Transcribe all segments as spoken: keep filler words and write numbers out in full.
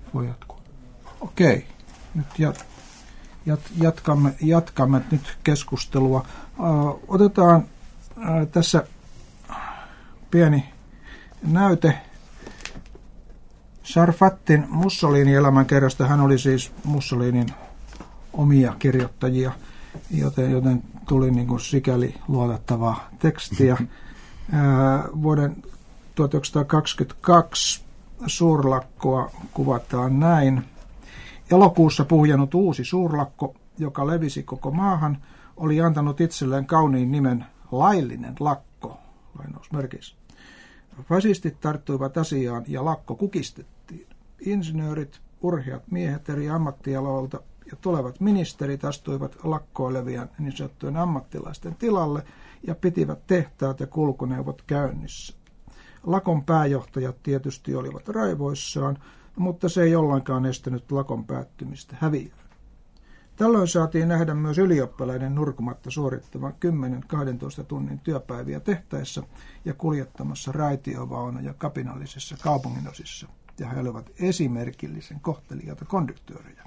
Voi jatkuu. Okei, nyt jat, jat, jatkamme, jatkamme nyt keskustelua. Uh, otetaan uh, tässä pieni näyte Sarfatin Mussolinin elämänkerrasta. Hän oli siis Mussolinin omia kirjoittajia, joten, joten tuli niin kuin sikäli luotettavaa tekstiä. Uh, vuoden tuhatyhdeksänsataakaksikymmentäkaksi suurlakkoa kuvataan näin. Elokuussa puhjennut uusi suurlakko, joka levisi koko maahan, oli antanut itselleen kauniin nimen laillinen lakko. Lainausmerkissä. Fasistit tarttuivat asiaan ja lakko kukistettiin. Insinöörit, urheat miehet eri ammattialoilta ja tulevat ministerit astuivat lakkoilevien niin sanottujen ammattilaisten tilalle ja pitivät tehtaat ja kulkuneuvot käynnissä. Lakon pääjohtajat tietysti olivat raivoissaan, mutta se ei ollenkaan estänyt lakon päättymistä häviöön. Tällöin saatiin nähdä myös ylioppilaiden nurkumatta suorittavan kymmenen kaksitoista tunnin työpäiviä tehtäessä ja kuljettamassa raitiovaunuja kapinallisissa kaupunginosissa, ja he olivat esimerkillisen kohteliaita konduktöörejä.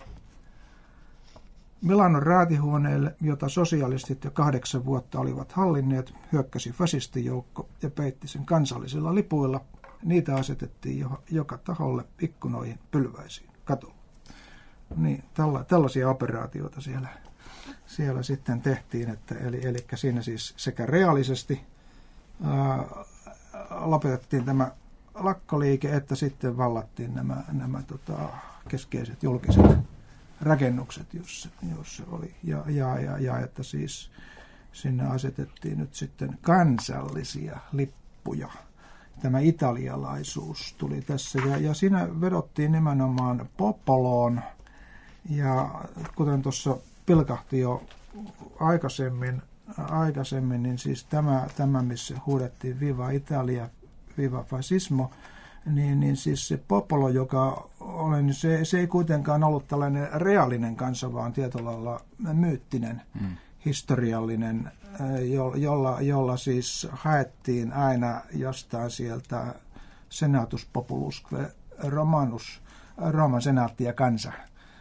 Milanon raatihuoneelle, jota sosialistit jo kahdeksan vuotta olivat hallinneet, hyökkäsi fasistijoukko ja peitti sen kansallisilla lipuilla. Niitä asetettiin jo, joka taholle, ikkunoihin, pylväisiin, katulla. Niin, tälla, tällaisia operaatioita siellä, siellä sitten tehtiin, että, eli, eli siinä siis sekä reaalisesti ää, lopetettiin tämä lakkoliike, että sitten vallattiin nämä, nämä tota, keskeiset julkiset rakennukset, jossa, jossa oli, ja, ja, ja, ja että siis sinne asetettiin nyt sitten kansallisia lippuja. Tämä italialaisuus tuli tässä, ja, ja siinä vedottiin nimenomaan Popoloon, ja kuten tuossa pilkahti jo aikaisemmin, aikaisemmin niin siis tämä, tämä missä huudettiin Viva Italia, Viva Fascismo, niin, niin siis se Popolo, joka oli, niin se, se ei kuitenkaan ollut tällainen reaalinen kansa, vaan tietyllä lailla myyttinen, hmm. historiallinen, jo, jolla, jolla siis haettiin aina jostain sieltä senatus populusque romanus, Rooman senaatti ja kansa,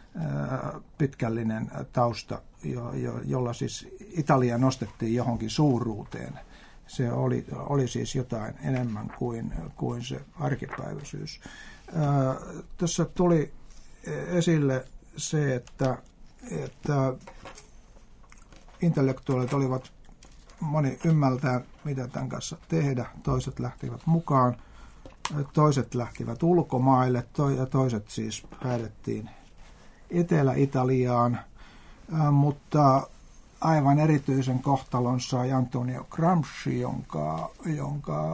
pitkällinen tausta, jo, jo, jolla siis Italia nostettiin johonkin suuruuteen. Se oli, oli siis jotain enemmän kuin, kuin se arkipäiväisyys. Ää, tässä tuli esille se, että, että intellektuaalit olivat, moni ymmältää, mitä tämän kanssa tehdä. Toiset lähtivät mukaan, toiset lähtivät ulkomaille, to, ja toiset siis häädettiin Etelä-Italiaan, ää, mutta aivan erityisen kohtalon sai Antonio Gramsci, jonka, jonka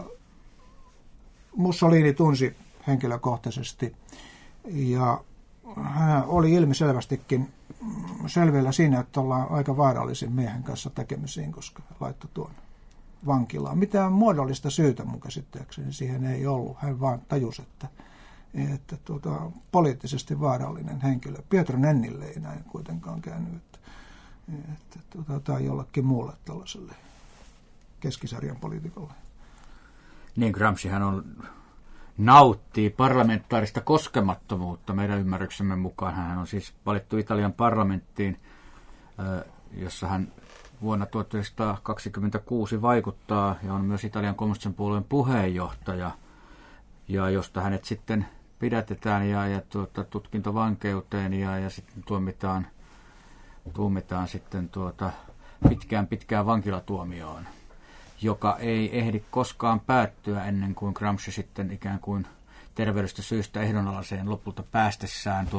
Mussolini tunsi henkilökohtaisesti. Ja hän oli ilmiselvästikin selvillä siinä, että ollaan aika vaarallisen miehen kanssa tekemisiin, koska laittoi tuon vankilaan. Mitään muodollista syytä mun käsittääkseni siihen ei ollut. Hän vaan tajusi, että, että tuota, poliittisesti vaarallinen henkilö. Pietro Nennille ei näin kuitenkaan käynyt. Että, tuota, tai jollekin muulle tällaiselle keskisarjan poliitikolle. Niin, Gramscihan on, nauttii parlamentaarista koskemattomuutta meidän ymmärryksemme mukaan. Hän on siis valittu Italian parlamenttiin, jossa hän vuonna tuhatyhdeksänsataakaksikymmentäkuusi vaikuttaa ja on myös Italian kommunistisen puolueen puheenjohtaja, ja josta hänet sitten pidätetään ja, ja tuota, tutkintovankeuteen ja, ja sitten tuomitaan tuomitaan sitten tuota pitkään pitkään vankilatuomioon, joka ei ehdi koskaan päättyä ennen kuin Gramsci sitten ikään kuin terveydestä syystä ehdonalaiseen lopulta päästessään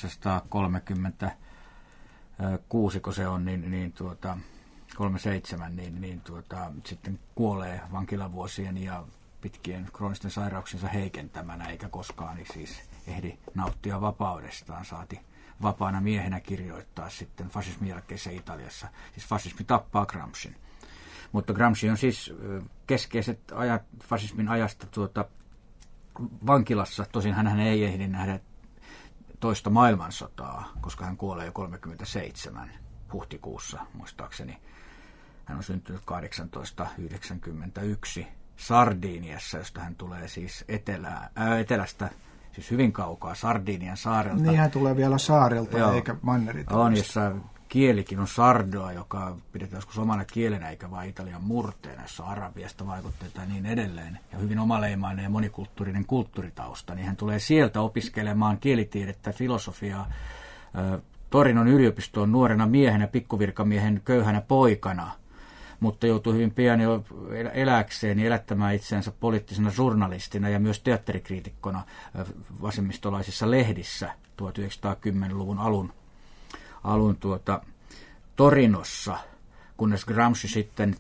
tuhatyhdeksänsataakolmekymmentäkuusi, kun se on, niin, niin tuota, kolmekymmentäseitsemän, niin, niin tuota, sitten kuolee vankilavuosien ja pitkien kroonisten sairauksiensa heikentämänä, eikä koskaan niin siis ehdi nauttia vapaudestaan, saati vapaana miehenä kirjoittaa sitten fasismin jälkeisessä Italiassa. Siis fasismi tappaa Gramscin. Mutta Gramsci on siis keskeiset ajat fasismin ajasta tuota vankilassa. Tosin hän ei ehdi nähdä toista maailmansotaa, koska hän kuolee jo kolmekymmentäseitsemän huhtikuussa, muistaakseni. Hän on syntynyt tuhatkahdeksansataayhdeksänkymmentäyksi Sardiniassa, josta hän tulee siis etelää, ää, etelästä siis hyvin kaukaa Sardinian saarelta. Niin hän tulee vielä saarelta Joo. eikä mannerilta. On, jossa kielikin on sardoa, joka pidetään joskus omana kielenä eikä vain Italian murteena, jossa arabiasta vaikutteita ja niin edelleen. Ja hyvin omaleimainen ja monikulttuurinen kulttuuritausta, niin hän tulee sieltä opiskelemaan kielitiedettä, filosofiaa Torinon yliopistoon nuorena miehenä, pikkuvirkamiehen köyhänä poikana, mutta joutui hyvin pian jo eläkseen ja elättämään itseänsä poliittisena journalistina ja myös teatterikriitikkona vasemmistolaisissa lehdissä tuhatyhdeksänsataakymmentäluvun alun, alun tuota, Torinossa, kunnes Gramsci sitten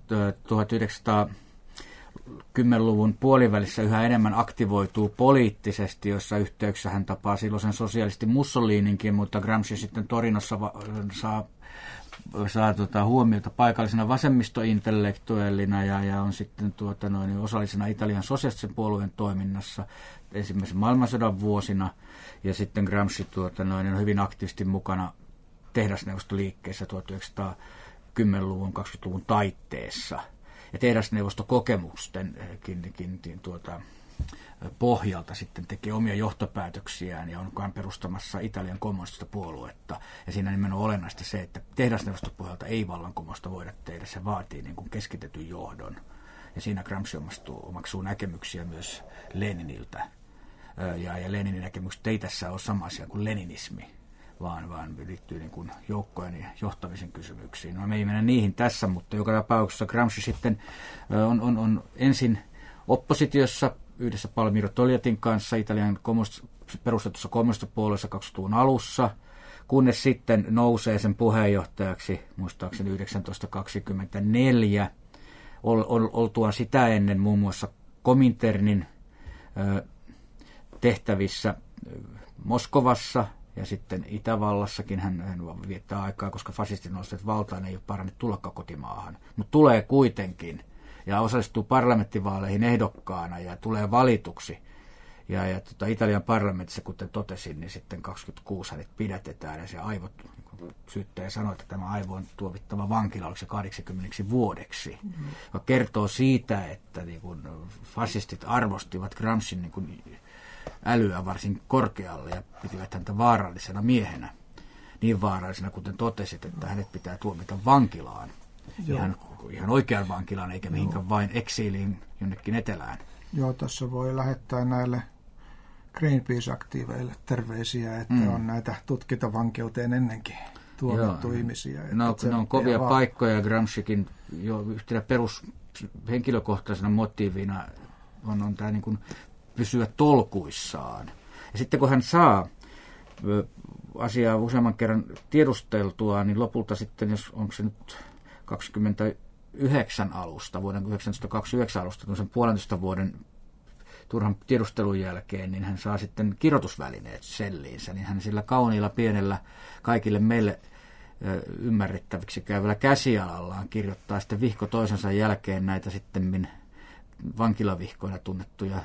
tuhatyhdeksänsataakymmentäluvun puolivälissä yhä enemmän aktivoituu poliittisesti, jossa yhteyksissä hän tapaa silloisen sosialisti Mussolininkin, mutta Gramsci sitten Torinossa va- saa saa tuota, huomiota paikallisena vasemmistointellektuellina ja, ja on sitten tuota, noin, osallisena Italian sosiaalisen puolueen toiminnassa ensimmäisen maailmansodan vuosina. Ja sitten Gramsci tuota, noin, on hyvin aktiivisesti mukana tehdasneuvostoliikkeessä tuhatyhdeksänsataakymmentäluvun kaksikymmentäluvun taitteessa. Ja tehdasneuvostokokemustenkin tuota, pohjalta sitten tekee omia johtopäätöksiään ja on perustamassa Italian kommunistista puoluetta. Ja siinä nimenomaan olennaista se, että tehdasneuvostopohjalta ei vallankumousta voida tehdä, se vaatii niin kuin keskitetyn johdon. Ja siinä Gramsci omaksuu näkemyksiä myös Leniniltä. Ja, ja Leninin näkemykset ei tässä ole sama asia kuin leninismi, vaan, vaan liittyy niin kuin joukkojen ja johtamisen kysymyksiin. No, me ei mennä niihin tässä, mutta joka tapauksessa Gramsci sitten on, on, on ensin oppositiossa yhdessä Palmiro Togliattin kanssa Italian kommunist- perustetussa kommunistipuolueessa kaksikymmentäluvun alussa, kunnes sitten nousee sen puheenjohtajaksi, muistaakseni yhdeksäntoista kaksikymmentäneljä, ol, ol, oltuaan sitä ennen muun muassa Kominternin ö, tehtävissä Moskovassa ja sitten Itävallassakin hän, hän viettää aikaa, koska fasistit nousevat valtaan, ei ole parannut tullakaan kotimaahan, mutta tulee kuitenkin ja osallistuu parlamenttivaaleihin ehdokkaana ja tulee valituksi. Ja, ja tota, Italian parlamentissa, kuten totesin, niin sitten kaksikymmentäkuusi hänet pidätetään ja se aivot, niin syyttäjä sanoi, että tämä aivo on tuomittava vankila, oliko se kaksikymmentä vuodeksi. Mm-hmm. Joka kertoo siitä, että niin kun, fasistit arvostivat Gramscin niin kun, älyä varsin korkealle ja pitivät häntä vaarallisena miehenä. Niin vaarallisena, kuten totesit, että hänet pitää tuomita vankilaan. Ihan, ihan oikean vankilaan, eikä mihinkään vain eksiiliin jonnekin etelään. Joo, tässä voi lähettää näille Greenpeace-aktiiveille terveisiä, että mm. on näitä tutkintavankeuteen ennenkin tuomittu Joo. ihmisiä. No, ne on kovia vaan paikkoja ja Gramscikin jo yhtenä perushenkilökohtaisena motiivina on, on tämä niin kuin pysyä tolkuissaan. Ja sitten kun hän saa asiaa useamman kerran tiedusteltua, niin lopulta sitten, jos onko se nyt kaksikymmentäyhdeksän alusta, vuoden tuhatyhdeksänsataakaksikymmentäyhdeksän alusta, sen puolentoista vuoden turhan tiedustelun jälkeen, niin hän saa sitten kirjoitusvälineet selliinsä, niin hän sillä kauniilla pienellä kaikille meille ymmärrettäviksi käyvällä käsialallaan kirjoittaa sitten vihko toisensa jälkeen näitä sitten vankilavihkoina tunnettuja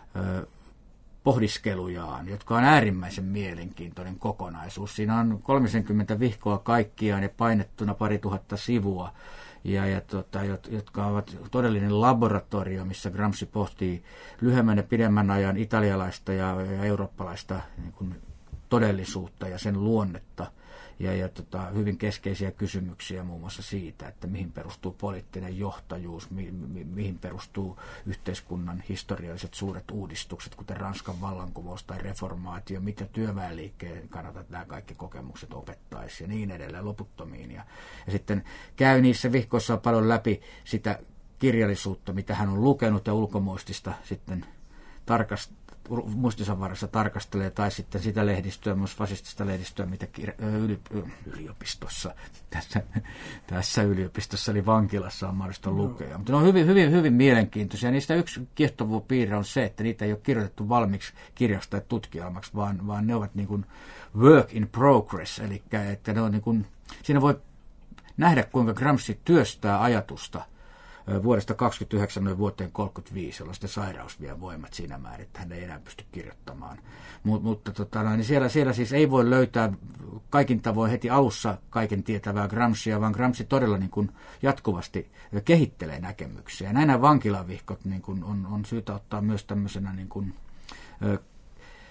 pohdiskelujaan, jotka on äärimmäisen mielenkiintoinen kokonaisuus. Siinä on kolmekymmentä vihkoa kaikkiaan ja painettuna pari tuhatta sivua, ja, ja tota, jotka ovat todellinen laboratorio, missä Gramsci pohtii lyhyemmän ja pidemmän ajan italialaista ja, ja eurooppalaista niin kuin todellisuutta ja sen luonnetta. Ja, ja tota, hyvin keskeisiä kysymyksiä muun muassa siitä, että mihin perustuu poliittinen johtajuus, mi, mi, mihin perustuu yhteiskunnan historialliset suuret uudistukset, kuten Ranskan vallankumous tai reformaatio, mitä työväenliikkeen kannalta nämä kaikki kokemukset opettaisi ja niin edelleen loputtomiin. Ja, ja sitten käy niissä vihkoissa paljon läpi sitä kirjallisuutta, mitä hän on lukenut ja ulkomuistista sitten tarkastaa. Muistinsa varassa tarkastelee, tai sitten sitä lehdistöä, myös fasistista lehdistöä, mitä kir- yli, yliopistossa, tässä, tässä yliopistossa, eli vankilassa on mahdollista lukea. Mutta ne on hyvin, hyvin, hyvin mielenkiintoisia. Niistä yksi kiehtova piirre on se, että niitä ei ole kirjoitettu valmiiksi kirjaksi tai tutkielmaksi, vaan, vaan ne ovat niin kuin work in progress, eli että ne on niin kuin, siinä voi nähdä, kuinka Gramsci työstää ajatusta vuodesta kaksikymmentäyhdeksän vuoteen kolmekymmentäviisi, jolloin sitten sairaus vie voimat siinä määrin, että hän ei enää pysty kirjoittamaan. Mut, mutta tota, no, niin siellä, siellä siis ei voi löytää kaikin tavoin heti alussa kaiken tietävää Gramscia, vaan Gramsci todella niin kuin jatkuvasti kehittelee näkemyksiä. Näinä vankilavihkot niin kuin on, on syytä ottaa myös tämmöisenä niin kuin, ö,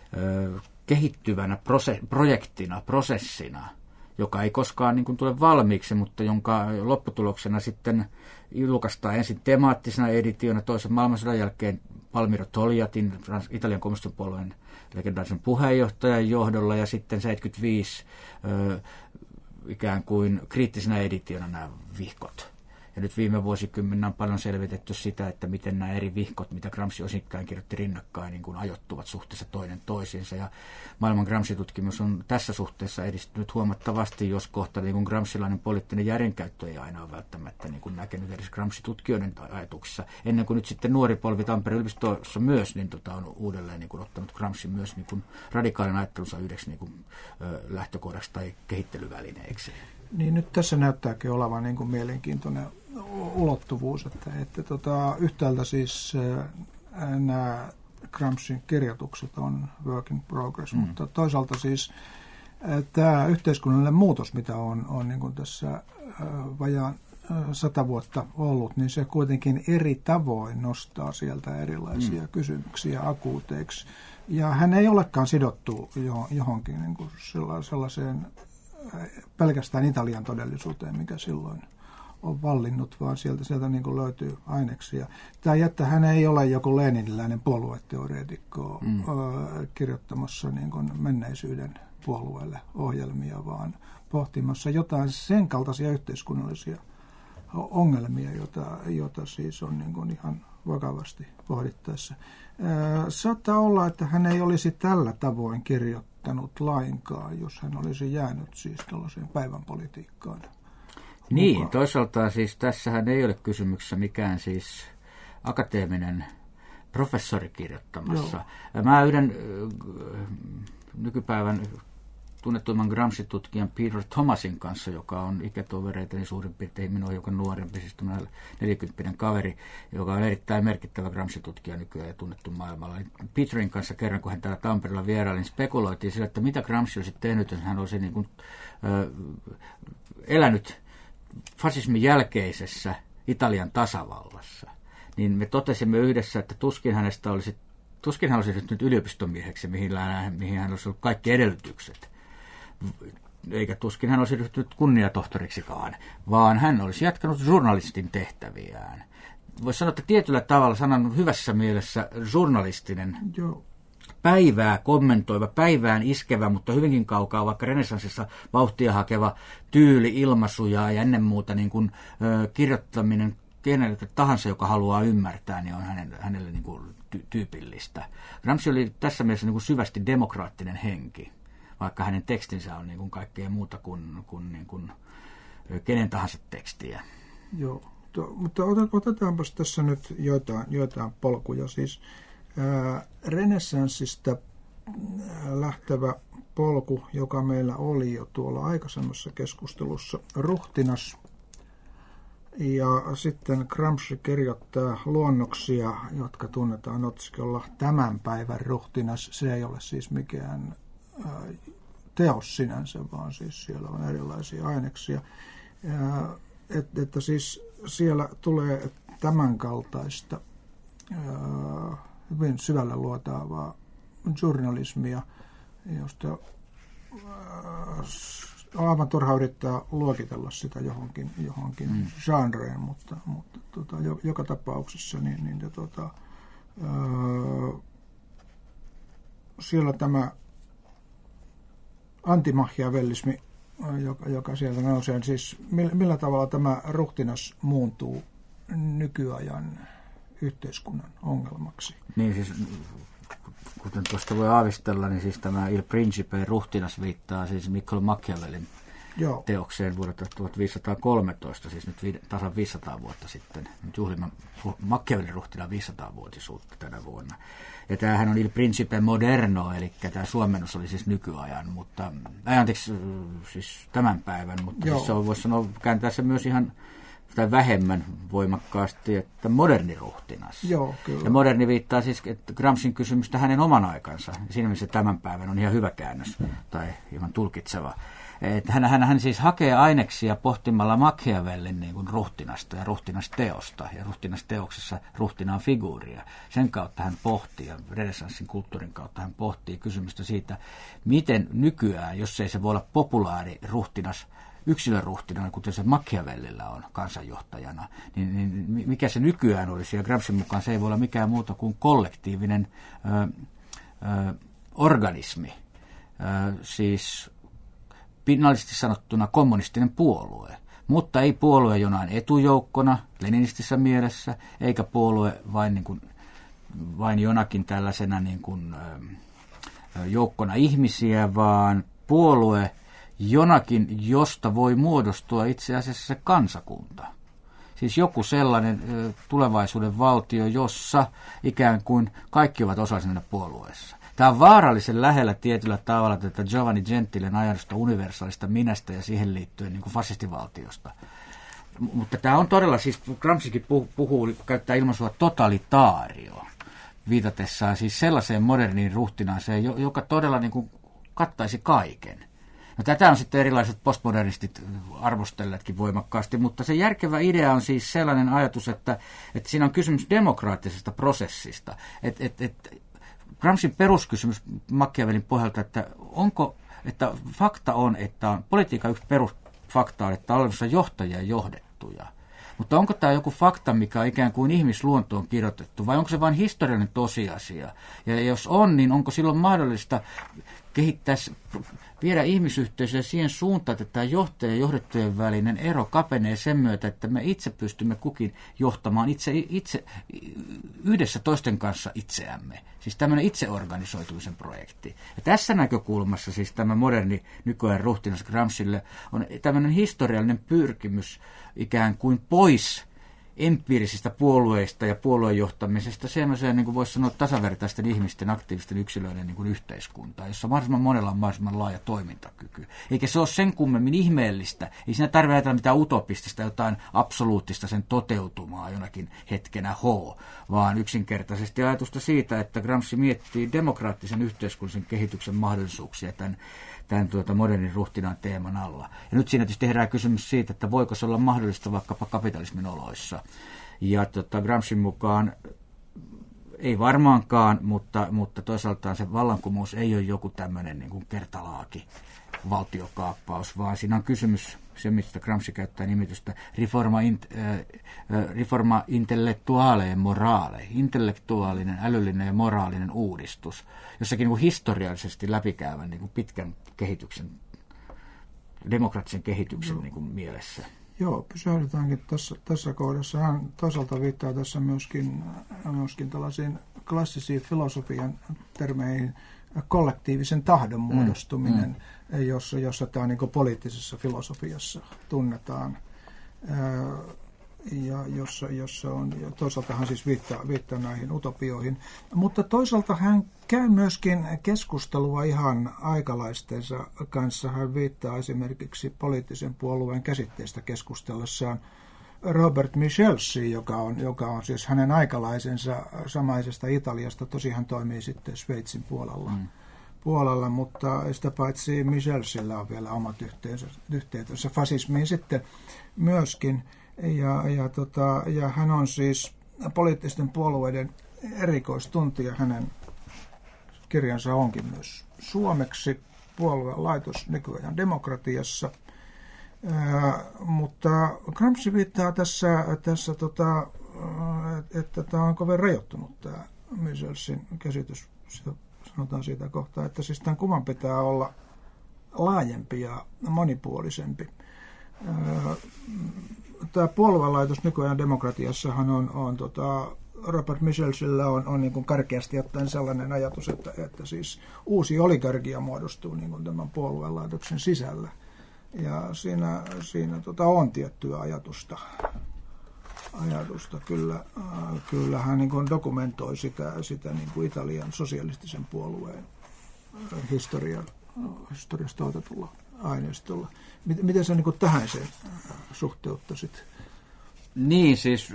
ö, kehittyvänä prose, projektina, prosessina, joka ei koskaan niin kuin tule valmiiksi, mutta jonka lopputuloksena sitten julkaistaan ensin temaattisena editiona toisen maailmansodan jälkeen Palmiro Togliattin, Italian kommunistipuolueen legendaarisen puheenjohtajan johdolla, ja sitten seitsemänkymmentäviisi ö, ikään kuin kriittisenä editiona nämä vihkot. Ja nyt viime vuosikymmenä on paljon selvitetty sitä, että miten nämä eri vihkot, mitä Gramsci osittain kirjoitti rinnakkain, niin kuin ajoittuvat suhteessa toinen toisiinsa. Ja maailman Gramsci-tutkimus on tässä suhteessa edistynyt huomattavasti, jos kohta niin kuin Gramscilainen poliittinen järjenkäyttö ei aina ole välttämättä niin kuin näkenyt edes Gramsci-tutkijoiden ajatuksissa. Ennen kuin nyt sitten nuori polvi Tampereen yliopistossa myös niin tota, on uudelleen niin kuin ottanut Gramsci myös niin kuin radikaalin ajattelunsa yhdeksi niin kuin, ö, lähtökohdaksi tai kehittelyvälineeksi. Niin nyt tässä näyttääkin olevan niin kuin mielenkiintoinen ulottuvuus, että, että tota, yhtäältä siis ää, nämä Gramscin kirjoitukset on work in progress, mm. mutta toisaalta siis ää, tämä yhteiskunnallinen muutos, mitä on, on niin kuin tässä ää, vajaan ää, sata vuotta ollut, niin se kuitenkin eri tavoin nostaa sieltä erilaisia mm. kysymyksiä akuuteiksi. Ja hän ei olekaan sidottu johonkin niin kuin sellaiseen pelkästään Italian todellisuuteen, mikä silloin on vallinnut, vaan sieltä, sieltä niin kuin löytyy aineksia. Tämä jättä, hän ei ole joku leniniläinen puolueteoreetikko mm. ö, kirjoittamassa niin kuin menneisyyden puolueelle ohjelmia, vaan pohtimassa jotain sen kaltaisia yhteiskunnallisia ongelmia, joita, joita siis on niin kuin ihan vakavasti pohdittaessa. Ö, saattaa olla, että hän ei olisi tällä tavoin kirjoittanut lainkaan, jos hän olisi jäänyt siis tällaiseen päivänpolitiikkaan. Niin, mukaan. Toisaalta siis tässähän ei ole kysymyksessä mikään siis akateeminen professori kirjoittamassa. Joo. Mä yhden äh, nykypäivän tunnettuimman Gramsci-tutkijan Peter Thomasin kanssa, joka on ikätovereitani suurin piirtein minua hiukan nuorempi, siis neljäkymppinen kaveri, joka on erittäin merkittävä Gramsci-tutkija nykyään ja tunnettu maailmalla. Peterin kanssa kerran, kun hän täällä Tampereella vieraili, niin spekuloitiin sillä, että mitä Gramsci olisi tehnyt, jos hän olisi niin kuin, ö, elänyt fasismin jälkeisessä Italian tasavallassa. Niin me totesimme yhdessä, että tuskin hänestä olisi, tuskin hän olisi ryhtynyt yliopistomieheksi, mihin, mihin hän olisi ollut kaikki edellytykset. Eikä tuskin hän olisi ryhtynyt kunniatohtoriksikaan, vaan hän olisi jatkanut journalistin tehtäviään. Voisi sanoa, että tietyllä tavalla sanan hyvässä mielessä journalistinen, Joo. päivää kommentoiva, päivään iskevä, mutta hyvinkin kaukaa vaikka renessanssissa vauhtia hakeva tyyli, ilmaisuja ja ennen muuta niin kuin, ö, kirjoittaminen kenelle tahansa, joka haluaa ymmärtää, niin on hänelle, hänelle niin kuin ty- tyypillistä. Gramsci oli tässä mielessä niin kuin syvästi demokraattinen henki, vaikka hänen tekstinsä on niin kuin kaikkea muuta kuin, kuin, niin kuin kenen tahansa tekstiä. Joo, to, mutta otetaanpas tässä nyt joitain, joitain polkuja. Siis ää, renessanssista lähtevä polku, joka meillä oli jo tuolla aikaisemmassa keskustelussa, ruhtinas. Ja sitten Gramsci kirjoittaa luonnoksia, jotka tunnetaan otsikolla Tämän päivän ruhtinas. Se ei ole siis mikään teos sinänsä, vaan siis siellä on erilaisia aineksia. Että, että siis siellä tulee tämänkaltaista hyvin syvälle luotaavaa journalismia, josta on aivan turha yrittää luokitella sitä johonkin, johonkin mm. genreen, mutta, mutta tota, joka tapauksessa niin, niin, tota, ää, siellä tämä antimachiavellismi, joka, joka sieltä nousee, siis millä, millä tavalla tämä ruhtinas muuntuu nykyajan yhteiskunnan ongelmaksi? Niin siis, kuten tuosta voi aavistella, niin siis tämä Il Principe ruhtinas viittaa siis Niccolo Machiavellin Joo. teokseen vuodelta tuhatviisisataakolmetoista, siis nyt vi, tasan viisisataa vuotta sitten. Nyt juhlimme Machiavellin ruhtinaan viisisataa-vuotisuutta tänä vuonna. Ja tämähän on Il Principe Moderno, eli tämä suomennus oli siis nykyajan, mutta, äh, anteeksi, siis tämän päivän, mutta siis se on, voisi sanoa, kääntää se myös ihan tai vähemmän voimakkaasti, että moderni ruhtinas. Joo, kyllä. Ja moderni viittaa siis, että Gramscin kysymystä hänen oman aikansa. Siinä mielessä tämän päivän on ihan hyvä käännös tai ihan tulkitseva. että hän, hän, hän siis hakee aineksia pohtimalla Machiavellin niin kuin ruhtinasta ja ruhtinasteosta, ja ruhtinasteoksessa ruhtinaan figuuria. Sen kautta hän pohtii, ja renessanssin kulttuurin kautta hän pohtii kysymystä siitä, miten nykyään, jos ei se voi olla populaari ruhtinas, yksilöruhtinana, kuten se Machiavellilla on kansanjohtajana, niin, niin mikä se nykyään olisi, ja Gramscin mukaan se ei voi olla mikään muuta kuin kollektiivinen ö, ö, organismi, ö, siis pinnallisesti sanottuna kommunistinen puolue, mutta ei puolue jonain etujoukkona leninistisessä mielessä, eikä puolue vain, niin kuin, vain jonakin tällaisena niin kuin, ö, joukkona ihmisiä, vaan puolue jonakin, josta voi muodostua itse asiassa se kansakunta. Siis joku sellainen ö, tulevaisuuden valtio, jossa ikään kuin kaikki ovat osallisena puolueessa. Tämä on vaarallisen lähellä tietyllä tavalla tätä Giovanni Gentilen ajatusta universaalista minästä ja siihen liittyen niin kuin fasistivaltiosta. M- mutta tämä on todella, siis Gramscikin puhuu, puhuu käyttää ilmaisua totalitaario, viitatessaan siis sellaiseen moderniin ruhtinaaseen, joka todella niin kuin kattaisi kaiken. No, tätä on sitten erilaiset postmodernistit arvostelleetkin voimakkaasti, mutta se järkevä idea on siis sellainen ajatus, että, että siinä on kysymys demokraattisesta prosessista. Et, et, et, Gramscin peruskysymys Machiavellin pohjalta, että onko, että fakta on, että on politiikan yksi perusfakta on, että on olemassa johtajia ja johdettuja. Mutta onko tämä joku fakta, mikä on ikään kuin ihmisluontoon kirjoitettu, vai onko se vain historiallinen tosiasia? Ja jos on, niin onko silloin mahdollista kehittää, viedä ihmisyhteisöä siihen suuntaan, että tämä johtajan ja johdettujen välinen ero kapenee sen myötä, että me itse pystymme kukin johtamaan itse, itse yhdessä toisten kanssa itseämme. Siis tämmöinen itseorganisoitumisen projekti. Ja tässä näkökulmassa siis tämä moderni nykyajan ruhtinas Gramscille on tämmöinen historiallinen pyrkimys ikään kuin pois empiirisistä puolueista ja puoluejohtamisesta semmoiseen, niin kuin voisi sanoa, tasavertaisten ihmisten, aktiivisten yksilöiden niin kuin yhteiskuntaa, jossa mahdollisimman monella on mahdollisimman laaja toimintakyky. Eikä se ole sen kummemmin ihmeellistä. Ei siinä tarvitse ajatella mitään utopistista, jotain absoluuttista sen toteutumaa jonakin hetkenä H, vaan yksinkertaisesti ajatusta siitä, että Gramsci miettii demokraattisen yhteiskunnallisen kehityksen mahdollisuuksia tämän tämän tuota modernin ruhtinaan teeman alla. Ja nyt siinä tietysti herää kysymys siitä, että voiko se olla mahdollista vaikkapa kapitalismin oloissa. Ja tota, Gramscin mukaan ei varmaankaan, mutta, mutta toisaaltaan se vallankumous ei ole joku tämmöinen niin kuin kertalaaki, valtiokaappaus, vaan siinä on kysymys, se mistä Gramsci käyttää nimitystä, reforma, int, äh, reforma intellectuale ja morale, intellektuaalinen, älyllinen ja moraalinen uudistus, jossakin niin kuin historiallisesti läpikäyvän niin kuin pitkän kehityksen, demokraattisen kehityksen niin kuin mielessä. Joo, pysähdytäänkin tässä, tässä kohdassa. Hän toisaalta viittaa tässä myöskin, myöskin tällaisiin klassisiin filosofian termeihin, kollektiivisen tahdon muodostuminen, mm, mm. jossa, jossa tämä niin kuin poliittisessa filosofiassa tunnetaan. Ja jossa, jossa on, ja toisaalta hän siis viittaa, viittaa näihin utopioihin, mutta toisaalta hän käy myöskin keskustelua ihan aikalaistensa kanssa. Hän viittaa esimerkiksi poliittisen puolueen käsitteestä keskustellessaan Robert Michelsiin, joka on, joka on siis hänen aikalaisensa samaisesta Italiasta. Tosi hän toimii sitten Sveitsin puolella. Mm. puolella, mutta sitä paitsi Michelsillä on vielä omat yhteytensä fasismiin sitten myöskin. Ja, ja, tota, ja hän on siis poliittisten puolueiden erikoistuntija. Hänen kirjansa onkin myös suomeksi, Puolueen laitos nykyajan demokratiassa. Ää, mutta Gramsci viittaa tässä, tässä tota, että tämä on kovin rajoittunut tämä Michelsin käsitys. Sitä sanotaan siitä kohtaa, että siis tämän kuvan pitää olla laajempi ja monipuolisempi. Ää, Tämä puoluelaitos nykyajan demokratiassahan on, on tota, Robert Michelsillä on, on niin kuin karkeasti ottaen sellainen ajatus, että, että siis uusi oligarkia muodostuu niin kuin tämän puoluelaitoksen sisällä. Ja siinä, siinä tota, on tiettyä ajatusta. ajatusta. Kyllä, äh, kyllä hän niin kuin dokumentoi sitä, sitä niin kuin Italian sosialistisen puolueen äh, historia, äh, historiasta otetulla aineistolla. Miten sä niin kuin tähän sen suhteuttaisit? Niin, siis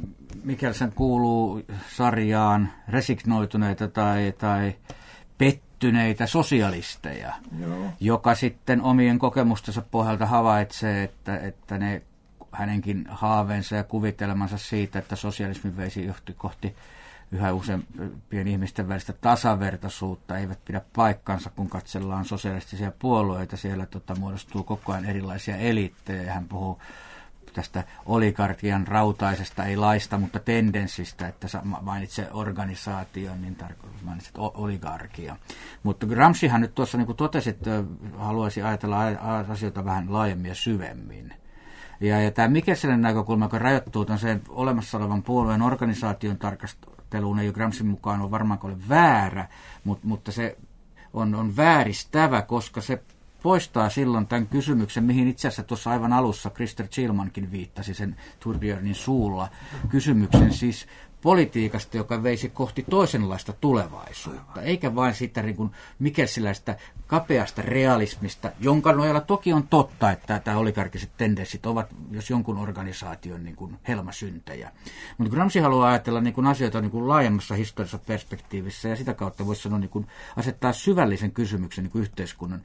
Mikkelsen kuuluu sarjaan resignoituneita tai, tai pet, kehittyneitä sosialisteja, Joo. joka sitten omien kokemustensa pohjalta havaitsee, että, että ne hänenkin haaveensa ja kuvitelmansa siitä, että sosialismi veisi johti kohti yhä useampien ihmisten välistä tasavertaisuutta, eivät pidä paikkansa, kun katsellaan sosialistisia puolueita. Siellä tota, muodostuu koko ajan erilaisia eliittejä, ja hän puhuu tästä oligarkian rautaisesta, ei laista, mutta tendenssistä, että mainitse organisaation, niin tarkoitus mainitset oligarkia. Mutta Gramscihan nyt tuossa niin kuin totesi, että haluaisi ajatella asioita vähän laajemmin ja syvemmin. Ja, ja tämä Mikkelsenen näkökulma, joka rajoittuu sen olemassa olevan puolueen organisaation tarkasteluun, ei Gramscin mukaan ole varmaan ole väärä, mutta, mutta se on, on vääristävä, koska se poistaa silloin tämän kysymyksen, mihin itse asiassa tuossa aivan alussa Christer Kjellmankin viittasi sen Torbjörnin suulla, kysymyksen siis politiikasta, joka veisi kohti toisenlaista tulevaisuutta, eikä vain sitä niin kuin mikkelsiläistä kapeasta realismista, jonka nojalla toki on totta, että tämä oligarkiset tendenssit ovat jos jonkun organisaation niin kuin helmasyntejä. Mutta Gramsci haluaa ajatella niin kuin asioita niin kuin laajemmassa historiallisessa perspektiivissä, ja sitä kautta voisi sanoa niin kuin asettaa syvällisen kysymyksen niin kuin yhteiskunnan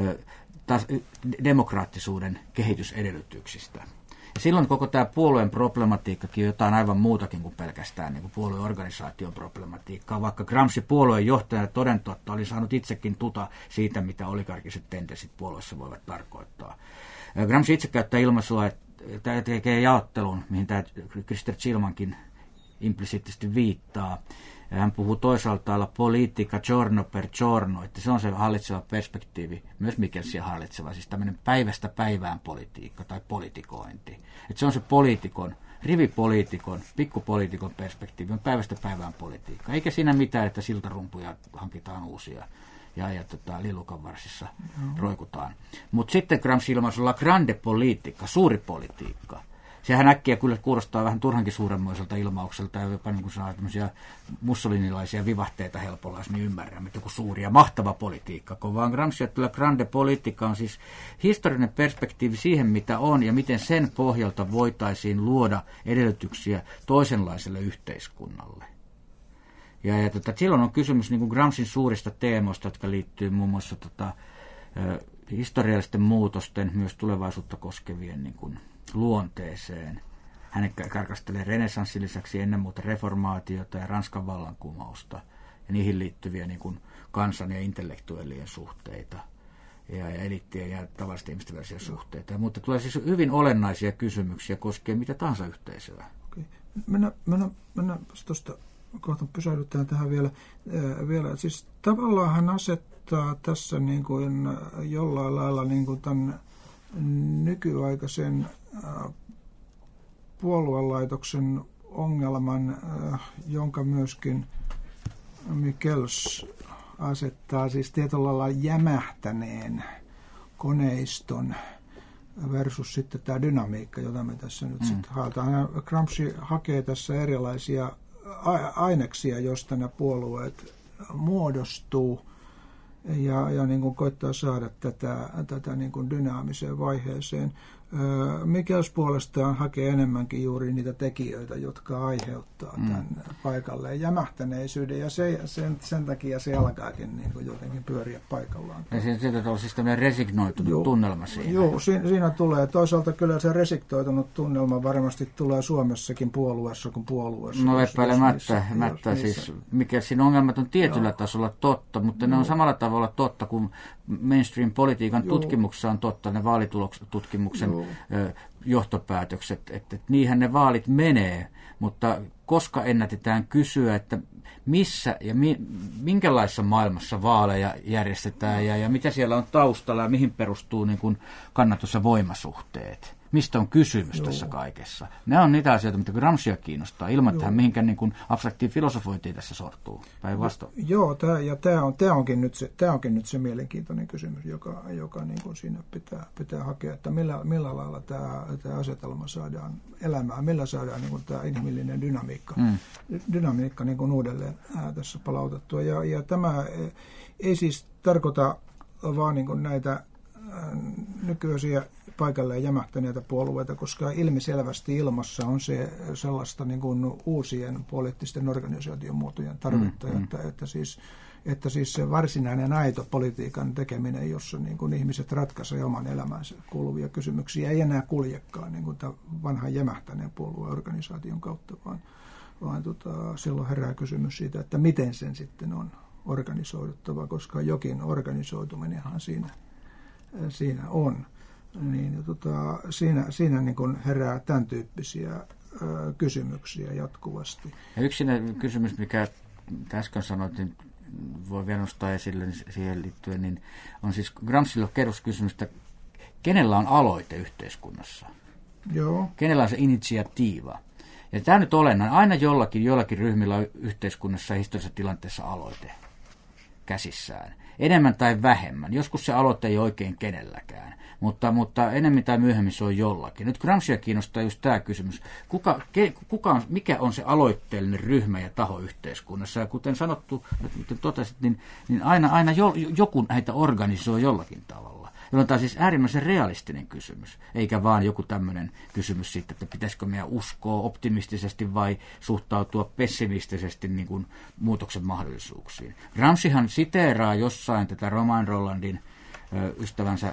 taas, demokraattisuuden kehitysedellytyksistä. Ja silloin koko tämä puolueen problematiikkakin on jotain aivan muutakin kuin pelkästään niin kuin puolueorganisaation problematiikkaa, vaikka Gramsci puolueen johtajana toden totta oli saanut itsekin tuta siitä, mitä oligarkiset tendenssit puolueessa voivat tarkoittaa. Gramsci itse käyttää ilmaisua, että tekee jaottelun, mihin tämä Christer Kjellmankin implisiittisesti viittaa. Ja hän puhuu toisaalta olla politica giorno per giorno, että se on se hallitseva perspektiivi, myös Mikkelsiä hallitseva, siis tämmöinen päivästä päivään politiikka tai politikointi. Että se on se poliitikon, rivipoliitikon, pikkupoliitikon perspektiivi, on päivästä päivään politiikka. Eikä siinä mitään, että siltarumpuja hankitaan uusia ja, ja tota, lillukanvarsissa mm-hmm. roikutaan. Mutta sitten Gramsci ilmaisulla grande politica, suuri politiikka. Sehän äkkiä kyllä kuulostaa vähän turhankin suuremmoiselta ilmaukselta, ja jopa niin kuin saa tämmöisiä mussolinilaisia vivahteita helpolla, jos me ymmärrämme, että joku suuri ja mahtava politiikka, kun vaan Gramsci, että grande politica on siis historiallinen perspektiivi siihen, mitä on, ja miten sen pohjalta voitaisiin luoda edellytyksiä toisenlaiselle yhteiskunnalle. Ja, ja tota, silloin on kysymys niin kuin Gramscin suurista teemoista, jotka liittyy muun muassa tota, historiallisten muutosten, myös tulevaisuutta koskevien niin kuin luonteeseen. Hän tarkastelee renessanssin lisäksi ennen muuta reformaatiota ja Ranskan vallankumousta ja niihin liittyviä niin kuin kansan ja intellektuellien suhteita ja, ja eliittien ja tavallisten ihmisten välisiä suhteita. Mutta tulee siis hyvin olennaisia kysymyksiä koskien mitä tahansa yhteisöä. Okei. Mennään, mennään, mennään tuosta kohta pysähdytään tähän vielä. Äh, vielä. Siis tavallaan hän asettaa tässä niin kuin jollain lailla niin kuin tämän nykyaikaisen äh, puoluelaitoksen ongelman, äh, jonka myöskin Mikkels asettaa siis tietyllä lailla jämähtäneen koneiston versus sitten tämä dynamiikka, jota me tässä nyt mm. sitten haetaan. Gramsci hakee tässä erilaisia aineksia, josta nämä puolueet muodostuu, ja, ja niin kuin koittaa saada tätä, tätä niin kuin dynaamiseen vaiheeseen. Mikkels puolestaan hakee enemmänkin juuri niitä tekijöitä, jotka aiheuttaa tämän mm. paikalleen jämähtäneisyyden, ja se, sen, sen takia se alkaakin niin kuin jotenkin pyöriä paikallaan. Ja siitä on siis tämmöinen resignoitunut joo, tunnelma siinä. Joo, siinä, siinä tulee. Toisaalta kyllä se resignoitunut tunnelma varmasti tulee Suomessakin puolueessa kuin puolueessa. No epäilemättä, mättä, siis Mikkelsin ongelmat on tietyllä joo. tasolla totta, mutta joo. ne on samalla tavalla totta kuin mainstream-politiikan joo. tutkimuksessa on totta, ne vaalitulostutkimuksen joo. johtopäätökset, että, että niinhän ne vaalit menee, mutta koska ennätetään kysyä, että missä ja mi, minkälaisessa maailmassa vaaleja järjestetään ja, ja mitä siellä on taustalla ja mihin perustuu niin kuin kannatus- ja voimasuhteet. Mistä on kysymys Joo. tässä kaikessa? Nämä on niitä asioita, mitä Gramscia kiinnostaa, ilman että hän mihinkään niin kuin abstraktiin filosofointiin tässä sortuu. Päinvastoin. Joo, tämä, ja tämä, on, tämä, onkin nyt se, tämä onkin nyt se mielenkiintoinen kysymys, joka, joka niin kuin siinä pitää, pitää hakea, että millä, millä lailla tämä, tämä asetelma saadaan elämään, millä saadaan niin kuin tämä inhimillinen dynamiikka, mm. dynamiikka niin kuin uudelleen ää, tässä palautettua. Ja, ja tämä ei siis tarkoita vaan niin kuin näitä nykyisiä paikalleen jämähtäneitä puolueita, koska ilmiselvästi ilmassa on se sellaista niin kuin uusien poliittisten organisaatiomuotojen tarvetta, mm, että, mm. että siis että siis se varsinainen aito politiikan tekeminen, jossa niin kuin ihmiset ratkaisee oman elämänsä kuuluvia kysymyksiä, ei enää kuljekaan niin kuin tämän vanhan jämähtäneen puolueorganisaation kautta, vaan, vaan tota, silloin herää kysymys siitä, että miten sen sitten on organisoiduttava, koska jokin organisoituminenhan siinä, siinä on. Niin, tota, siinä siinä niin kuin herää tämän tyyppisiä ö, kysymyksiä jatkuvasti. Ja yksi kysymys, mikä äsken sanoit, niin voi vielä nostaa esille siihen liittyen, niin on siis Gramscilla peruskysymys, että kenellä on aloite yhteiskunnassa? Joo. Kenellä on se initsiatiiva? Ja tämä nyt olennainen. Aina jollakin, jollakin ryhmillä on yhteiskunnassa ja historiallisessa tilanteessa aloite käsissään. Enemmän tai vähemmän. Joskus se aloite ei oikein kenelläkään, mutta, mutta enemmän tai myöhemmin se on jollakin. Nyt Gramscia kiinnostaa just tämä kysymys. Kuka, ke, kuka on, mikä on se aloitteellinen ryhmä ja taho yhteiskunnassa? Ja kuten sanottu, kuten totesit, niin, niin aina, aina jo, joku näitä organisoi jollakin tavalla. Jolloin tämä on siis äärimmäisen realistinen kysymys, eikä vaan joku tämmöinen kysymys siitä, että pitäisikö meidän uskoa optimistisesti vai suhtautua pessimistisesti niin kuin muutoksen mahdollisuuksiin. Gramscihan siteeraa jossain tätä Romain Rollandin ö, ystävänsä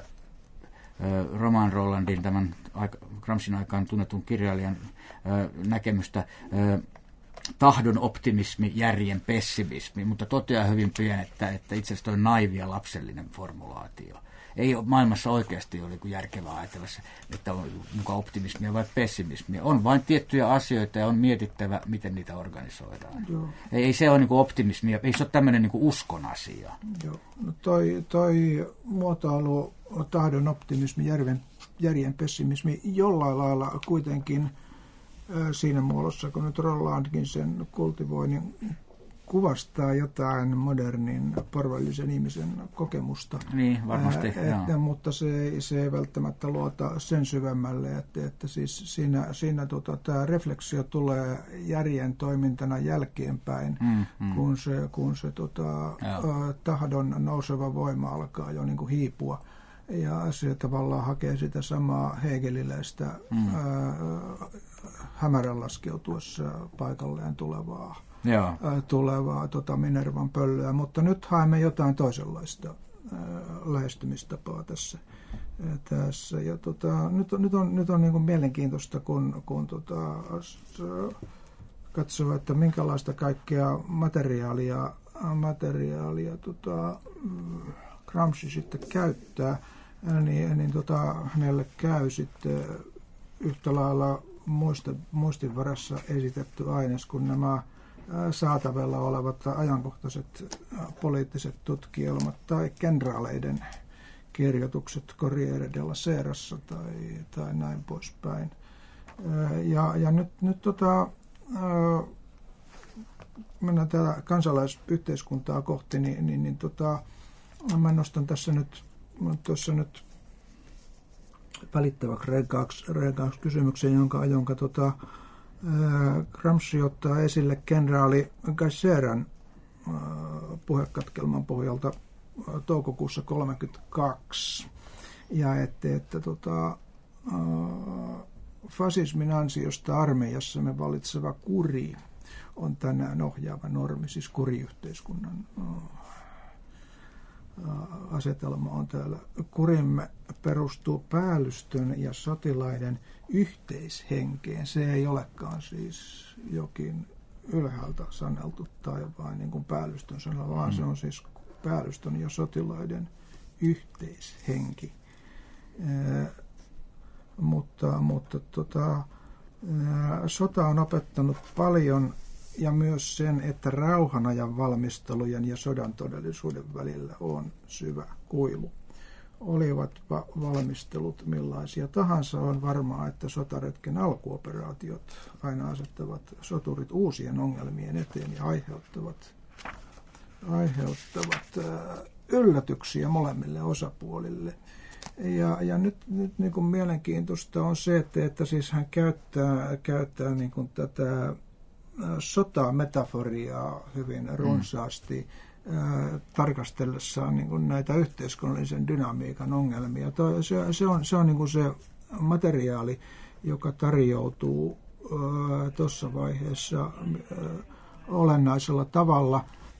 ö, Romain Rollandin, tämän aika, Gramscin aikaan tunnetun kirjailijan ö, näkemystä ö, tahdon optimismi, järjen pessimismi, mutta toteaa hyvin pian, että, että itse asiassa on naivi ja lapsellinen formulaatio. Ei ole maailmassa oikeasti ole järkevää ajatella, että on mukaan optimismia vai pessimismia. On vain tiettyjä asioita ja on mietittävä, miten niitä organisoidaan. Ei, ei se ole niin kuin optimismia, ei se ole tämmöinen niin kuin uskon asia. Joo. No toi, toi muotoilu, tahdon optimismi, järjen, järjen pessimismi, jollain lailla kuitenkin äh, siinä muodossa, kun nyt Rollandkin sen kultivoi, niin kuvastaa jotain modernin porvallisen ihmisen kokemusta. Niin, varmasti. Ää, että, mutta se, se ei välttämättä luota sen syvemmälle, että, että siis siinä, siinä tota, tämä refleksio tulee järjen toimintana jälkeenpäin, mm, mm. kun se, kun se tota, ä, tahdon nouseva voima alkaa jo niin kuin hiipua. Ja se tavallaan hakee sitä samaa hegeliläistä mm. ää, hämärän laskeutuessa paikalleen tulevaa. Joo. tulevaa tota Minervan pöllöä, mutta nyt haemme jotain toisenlaista ää, lähestymistapaa tässä. Ää, tässä. Ja tota, nyt on, nyt on, nyt on niin kuin mielenkiintoista, kun, kun tota, katsoo, että minkälaista kaikkea materiaalia, materiaalia tota, Gramsci sitten käyttää, niin, niin tota, hänelle käy sitten yhtä lailla muista, muistin varassa esitetty aines, kun nämä saatavilla olevat ajankohtaiset poliittiset tutkielmat tai kenraaleiden kirjoitukset Corriere della Serassa tai, tai näin poispäin. Ja, ja nyt, nyt tota, mennään täällä kansalaisyhteiskuntaa kohti, niin, niin, niin tota, mä nostan tässä nyt, tuossa nyt välittäväksi reagaaksi kysymykseen, jonka, jonka tota, Gramsci ottaa esille kenraali Gaisseran puhekatkelman pohjalta toukokuussa tuhatyhdeksänsataakolmekymmentäkaksi. Ja että, että tota, fasismin ansiosta armeijassamme vallitseva kuri on tänään ohjaava normi, siis kuriyhteiskunnan asetelma on täällä. Kurimme perustuu päällystön ja sotilaiden yhteishenkeen. Se ei olekaan siis jokin ylhäältä saneltu tai vain niin kuin päällystön sanella, vaan mm. se on siis päällystön ja sotilaiden yhteishenki. Ee, mutta mutta tota, sota on opettanut paljon ja myös sen, että rauhanajan valmistelujen ja sodan todellisuuden välillä on syvä kuilu. Olivatpa valmistelut millaisia tahansa, on varmaa, että sotaretken alkuoperaatiot aina asettavat soturit uusien ongelmien eteen ja aiheuttavat, aiheuttavat yllätyksiä molemmille osapuolille. Ja, ja nyt, nyt niin kuin mielenkiintoista on se, että, että siis hän käyttää, käyttää niin kuin tätä sotametaforia hyvin runsaasti mm. äh, tarkastellessaan niin kuin näitä yhteiskunnallisen dynamiikan ongelmia. Toi, se, se on, se, on niin kuin se materiaali, joka tarjoutuu äh, tuossa vaiheessa äh, olennaisella tavalla.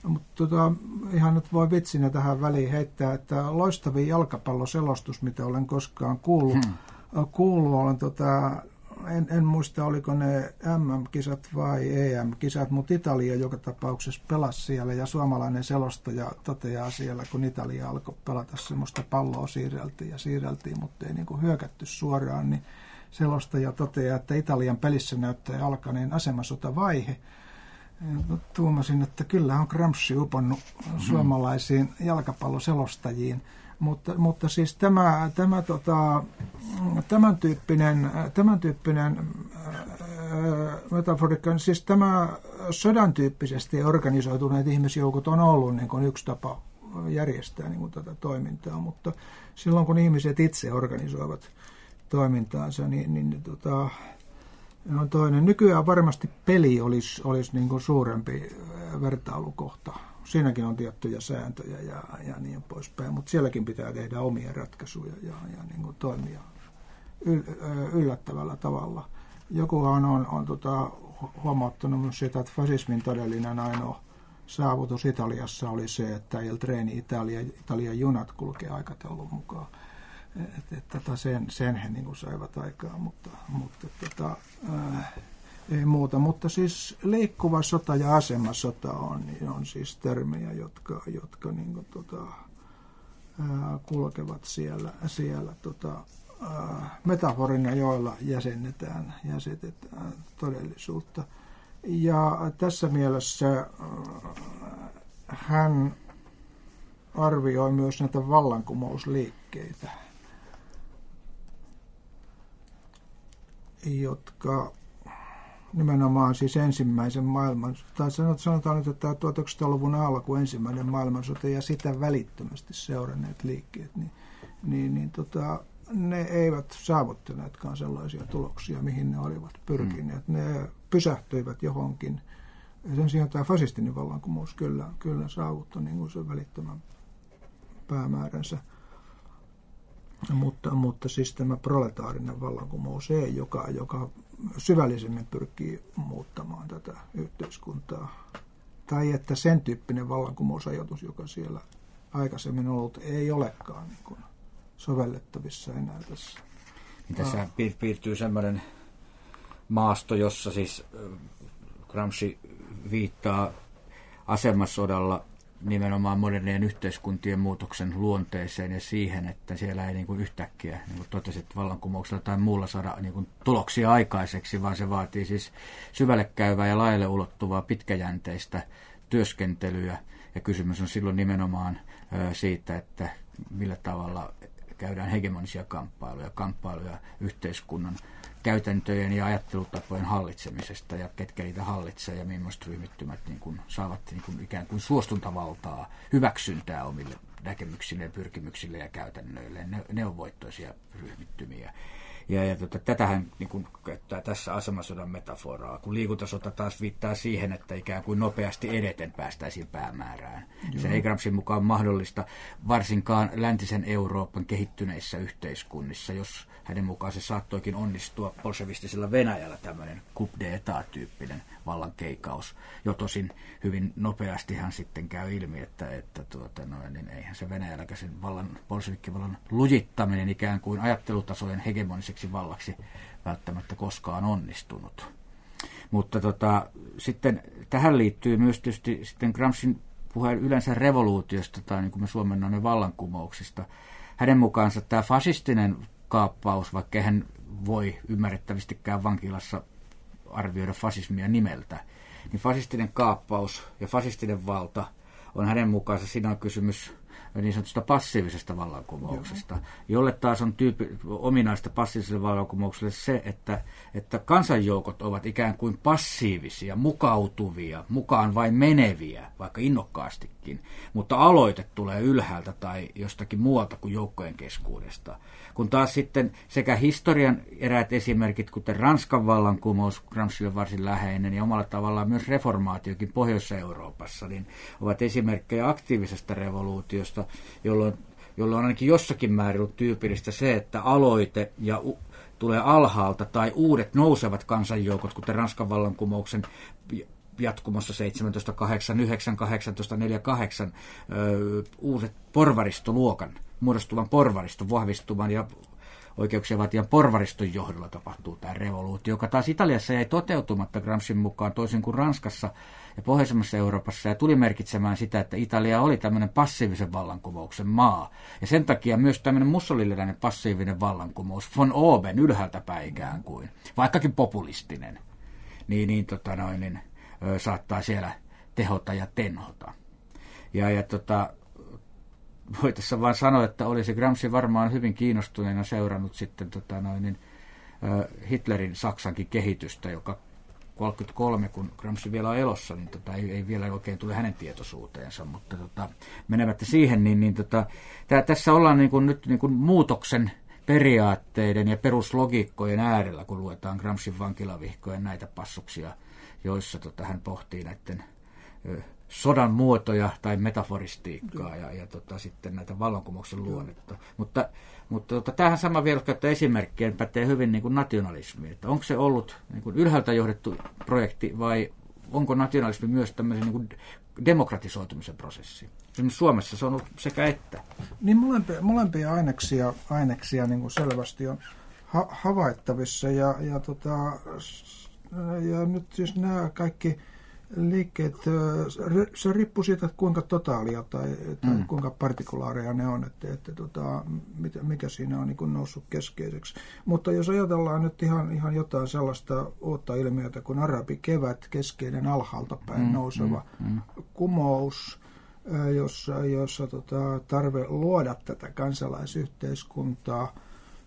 Mutta tota, ihan nyt voi vitsinä tähän väliin heittää, että loistavin jalkapalloselostus, mitä olen koskaan kuullut, hmm. kuullut olen tota, En, en muista, oliko ne M M-kisat vai E M-kisat, mutta Italia joka tapauksessa pelasi siellä ja suomalainen selostaja toteaa siellä, kun Italia alkoi pelata semmoista palloa siirreltiin ja siirreltiin, mutta ei niin kuin hyökätty suoraan, niin selostaja toteaa, että Italian pelissä näyttää alkaneen asemasotavaihe. Tuumasin, että kyllä on Gramsci uponnut suomalaisiin jalkapalloselostajiin. Mutta, mutta siis tämä, tämä, tota, tämän tyyppinen, tämän tyyppinen ää, metaforiikka, siis tämä sodan tyyppisesti organisoituneet ihmisjoukot on ollut niin kuin yksi tapa järjestää niin kuin tätä toimintaa, mutta silloin kun ihmiset itse organisoivat toimintaansa, niin, niin tota, on toinen. Nykyään varmasti peli olisi, olisi niin kuin suurempi vertailukohta. Siinäkin on tiettyjä sääntöjä ja, ja niin poispäin, mutta sielläkin pitää tehdä omia ratkaisuja ja, ja niin kuin toimia yl, yllättävällä tavalla. Jokuhan on, on tota, huomauttanut myös sitä, että fasismin todellinen ainoa saavutus Italiassa oli se, että Il Treni Italia, Italian junat kulkee aikataulun mukaan. Et, et, tota sen, sen he niin kuin saivat aikaan, mutta, mutta tota, ää, ei muuta. Mutta siis liikkuva sota ja asemasota on, niin on siis termejä, jotka, jotka niin kuin, tota, ää, kulkevat siellä, siellä tota, ää, metaforina, joilla jäsennetään, jäsetetään todellisuutta. Ja tässä mielessä ää, hän arvioi myös näitä vallankumousliikkeitä, jotka nimenomaan siis ensimmäisen maailman, tai sanotaan nyt, että tuhatyhdeksänsataaluvun alku ensimmäinen maailmansota ja sitä välittömästi seuranneet liikkeet, niin, niin, niin tota, ne eivät saavuttaneetkaan sellaisia tuloksia, mihin ne olivat pyrkineet. Mm. Ne pysähtyivät johonkin. Ja sen sijaan tämä fasistinen vallankumous kyllä, kyllä saavuttoi niin kuin sen välittömän päämääränsä. Mutta, mutta siis tämä proletaarinen vallankumous ei, joka, joka syvällisemmin pyrkii muuttamaan tätä yhteiskuntaa. Tai että sen tyyppinen vallankumousajatus, joka siellä aikaisemmin ollut, ei olekaan niin kuin sovellettavissa enää tässä. Tässä piirtyy sellainen maasto, jossa siis Gramsci viittaa asemasodalla nimenomaan modernien yhteiskuntien muutoksen luonteeseen ja siihen, että siellä ei niin kuin yhtäkkiä, niin kuin totesit, vallankumouksella tai muulla saada niin kuin tuloksia aikaiseksi, vaan se vaatii siis syvälle käyvää ja laajalle ulottuvaa pitkäjänteistä työskentelyä. Ja kysymys on silloin nimenomaan siitä, että millä tavalla käydään hegemonisia kamppailuja, kamppailuja yhteiskunnan käytäntöjen ja ajattelutapojen hallitsemisesta ja ketkä niitä hallitsee ja millaiset ryhmittymät niin kuin saavat niin kuin ikään kuin suostuntavaltaa, hyväksyntää omille näkemyksille, pyrkimyksille ja käytännöille. Ne, ne on voittoisia ryhmittymiä. Ja, ja tota, tätähän niin kuin käyttää tässä asemasodan metaforaa, kun liikuntasota taas viittaa siihen, että ikään kuin nopeasti edeten päästäisiin päämäärään. Joo. Se ei Gramscin mukaan mahdollista varsinkaan läntisen Euroopan kehittyneissä yhteiskunnissa, jos hänen mukaan se saattoikin onnistua bolshevistisella Venäjällä tämmöinen coup d'état-tyyppinen vallankeikaus. Jo tosin hyvin nopeastihan sitten käy ilmi, että, että tuota, no, niin eihän se Venäjälläkään sen vallan, bolshevikkivallan lujittaminen ikään kuin ajattelutasojen hegemoniseksi vallaksi välttämättä koskaan onnistunut. Mutta tota, sitten tähän liittyy myös tietysti sitten Gramscin puhe yleensä revoluutiosta tai niin kuin me suomennamme vallankumouksista. Hänen mukaansa tämä fasistinen kaappaus, vaikka hän voi ymmärrettävästikään vankilassa arvioida fasismia nimeltä, niin fasistinen kaappaus ja fasistinen valta on hänen mukaansa, siinä on kysymys niin sanotusta passiivisesta vallankumouksesta, Joo. jolle taas on tyyppi, ominaista passiiviselle vallankumoukselle se, että, että kansanjoukot ovat ikään kuin passiivisia, mukautuvia, mukaan vain meneviä, vaikka innokkaastikin, mutta aloite tulee ylhäältä tai jostakin muualta kuin joukkojen keskuudesta. Kun taas sitten sekä historian eräät esimerkit, kuten Ranskan vallankumous, Gramscille varsin läheinen, ja omalla tavallaan myös reformaatiokin Pohjois-Euroopassa, niin ovat esimerkkejä aktiivisesta revoluutiosta, jolloin, jolloin on ainakin jossakin määrin ollut tyypillistä se, että aloite ja u- tulee alhaalta tai uudet nousevat kansanjoukot, kuten Ranskan vallankumouksen jatkumossa seitsemäntoista kahdeksankymmentäyhdeksän kahdeksantoista neljäkymmentäkahdeksan uudet porvaristoluokan, muodostuvan porvariston vahvistuvan ja oikeuksia vaatijan porvariston johdolla tapahtuu tämä revoluutio, joka taas Italiassa jäi toteutumatta Gramscin mukaan toisin kuin Ranskassa ja pohjoisemmassa Euroopassa, ja tuli merkitsemään sitä, että Italia oli tämmöinen passiivisen vallankumouksen maa. Ja sen takia myös tämmöinen mussolinilainen passiivinen vallankumous, von oben, ylhäältä päin ikään kuin, vaikkakin populistinen, niin, niin, tota noin, niin ö, saattaa siellä tehota ja tenhota. Ja, ja tota, voi tässä vaan sanoa, että olisi Gramsci varmaan hyvin kiinnostuneena seurannut sitten tota noin, niin, ö, Hitlerin Saksankin kehitystä, joka kolmekymmentäkolme, kun Gramsci vielä on elossa, niin tota, ei, ei vielä oikein tule hänen tietoisuuteensa, mutta tota, menemättä siihen, niin, niin tota, tää, tässä ollaan niin kuin, nyt niin kuin muutoksen periaatteiden ja peruslogiikkojen äärellä, kun luetaan Gramscin vankilavihkojen näitä passuksia, joissa tota, hän pohtii näiden ö, sodan muotoja tai metaforistiikkaa ja, ja tota, sitten näitä vallankumouksen luonnetta. Mutta, mutta tota, tämähän sama vielä, että esimerkkien pätee hyvin niin kuin nationalismiin. Että onko se ollut niin kuin ylhäältä johdettu projekti vai onko nationalismi myös tämmöisen niin kuin demokratisoitumisen prosessi? Esimerkiksi Suomessa se on ollut sekä että. Niin molempia, molempia aineksia, aineksia niin kuin selvästi on ha- havaittavissa ja, ja, tota, ja nyt siis nämä kaikki liikkeet, se riippuu siitä, että kuinka totaalia tai, tai mm. kuinka partikulaareja ne on, että, että tota, mikä siinä on niin kuin noussut keskeiseksi. Mutta jos ajatellaan nyt ihan, ihan jotain sellaista uutta ilmiötä kuin arabikevät, keskeinen alhaalta päin mm. nouseva mm. Mm. kumous, jossa, jossa tota, tarve luoda tätä kansalaisyhteiskuntaa,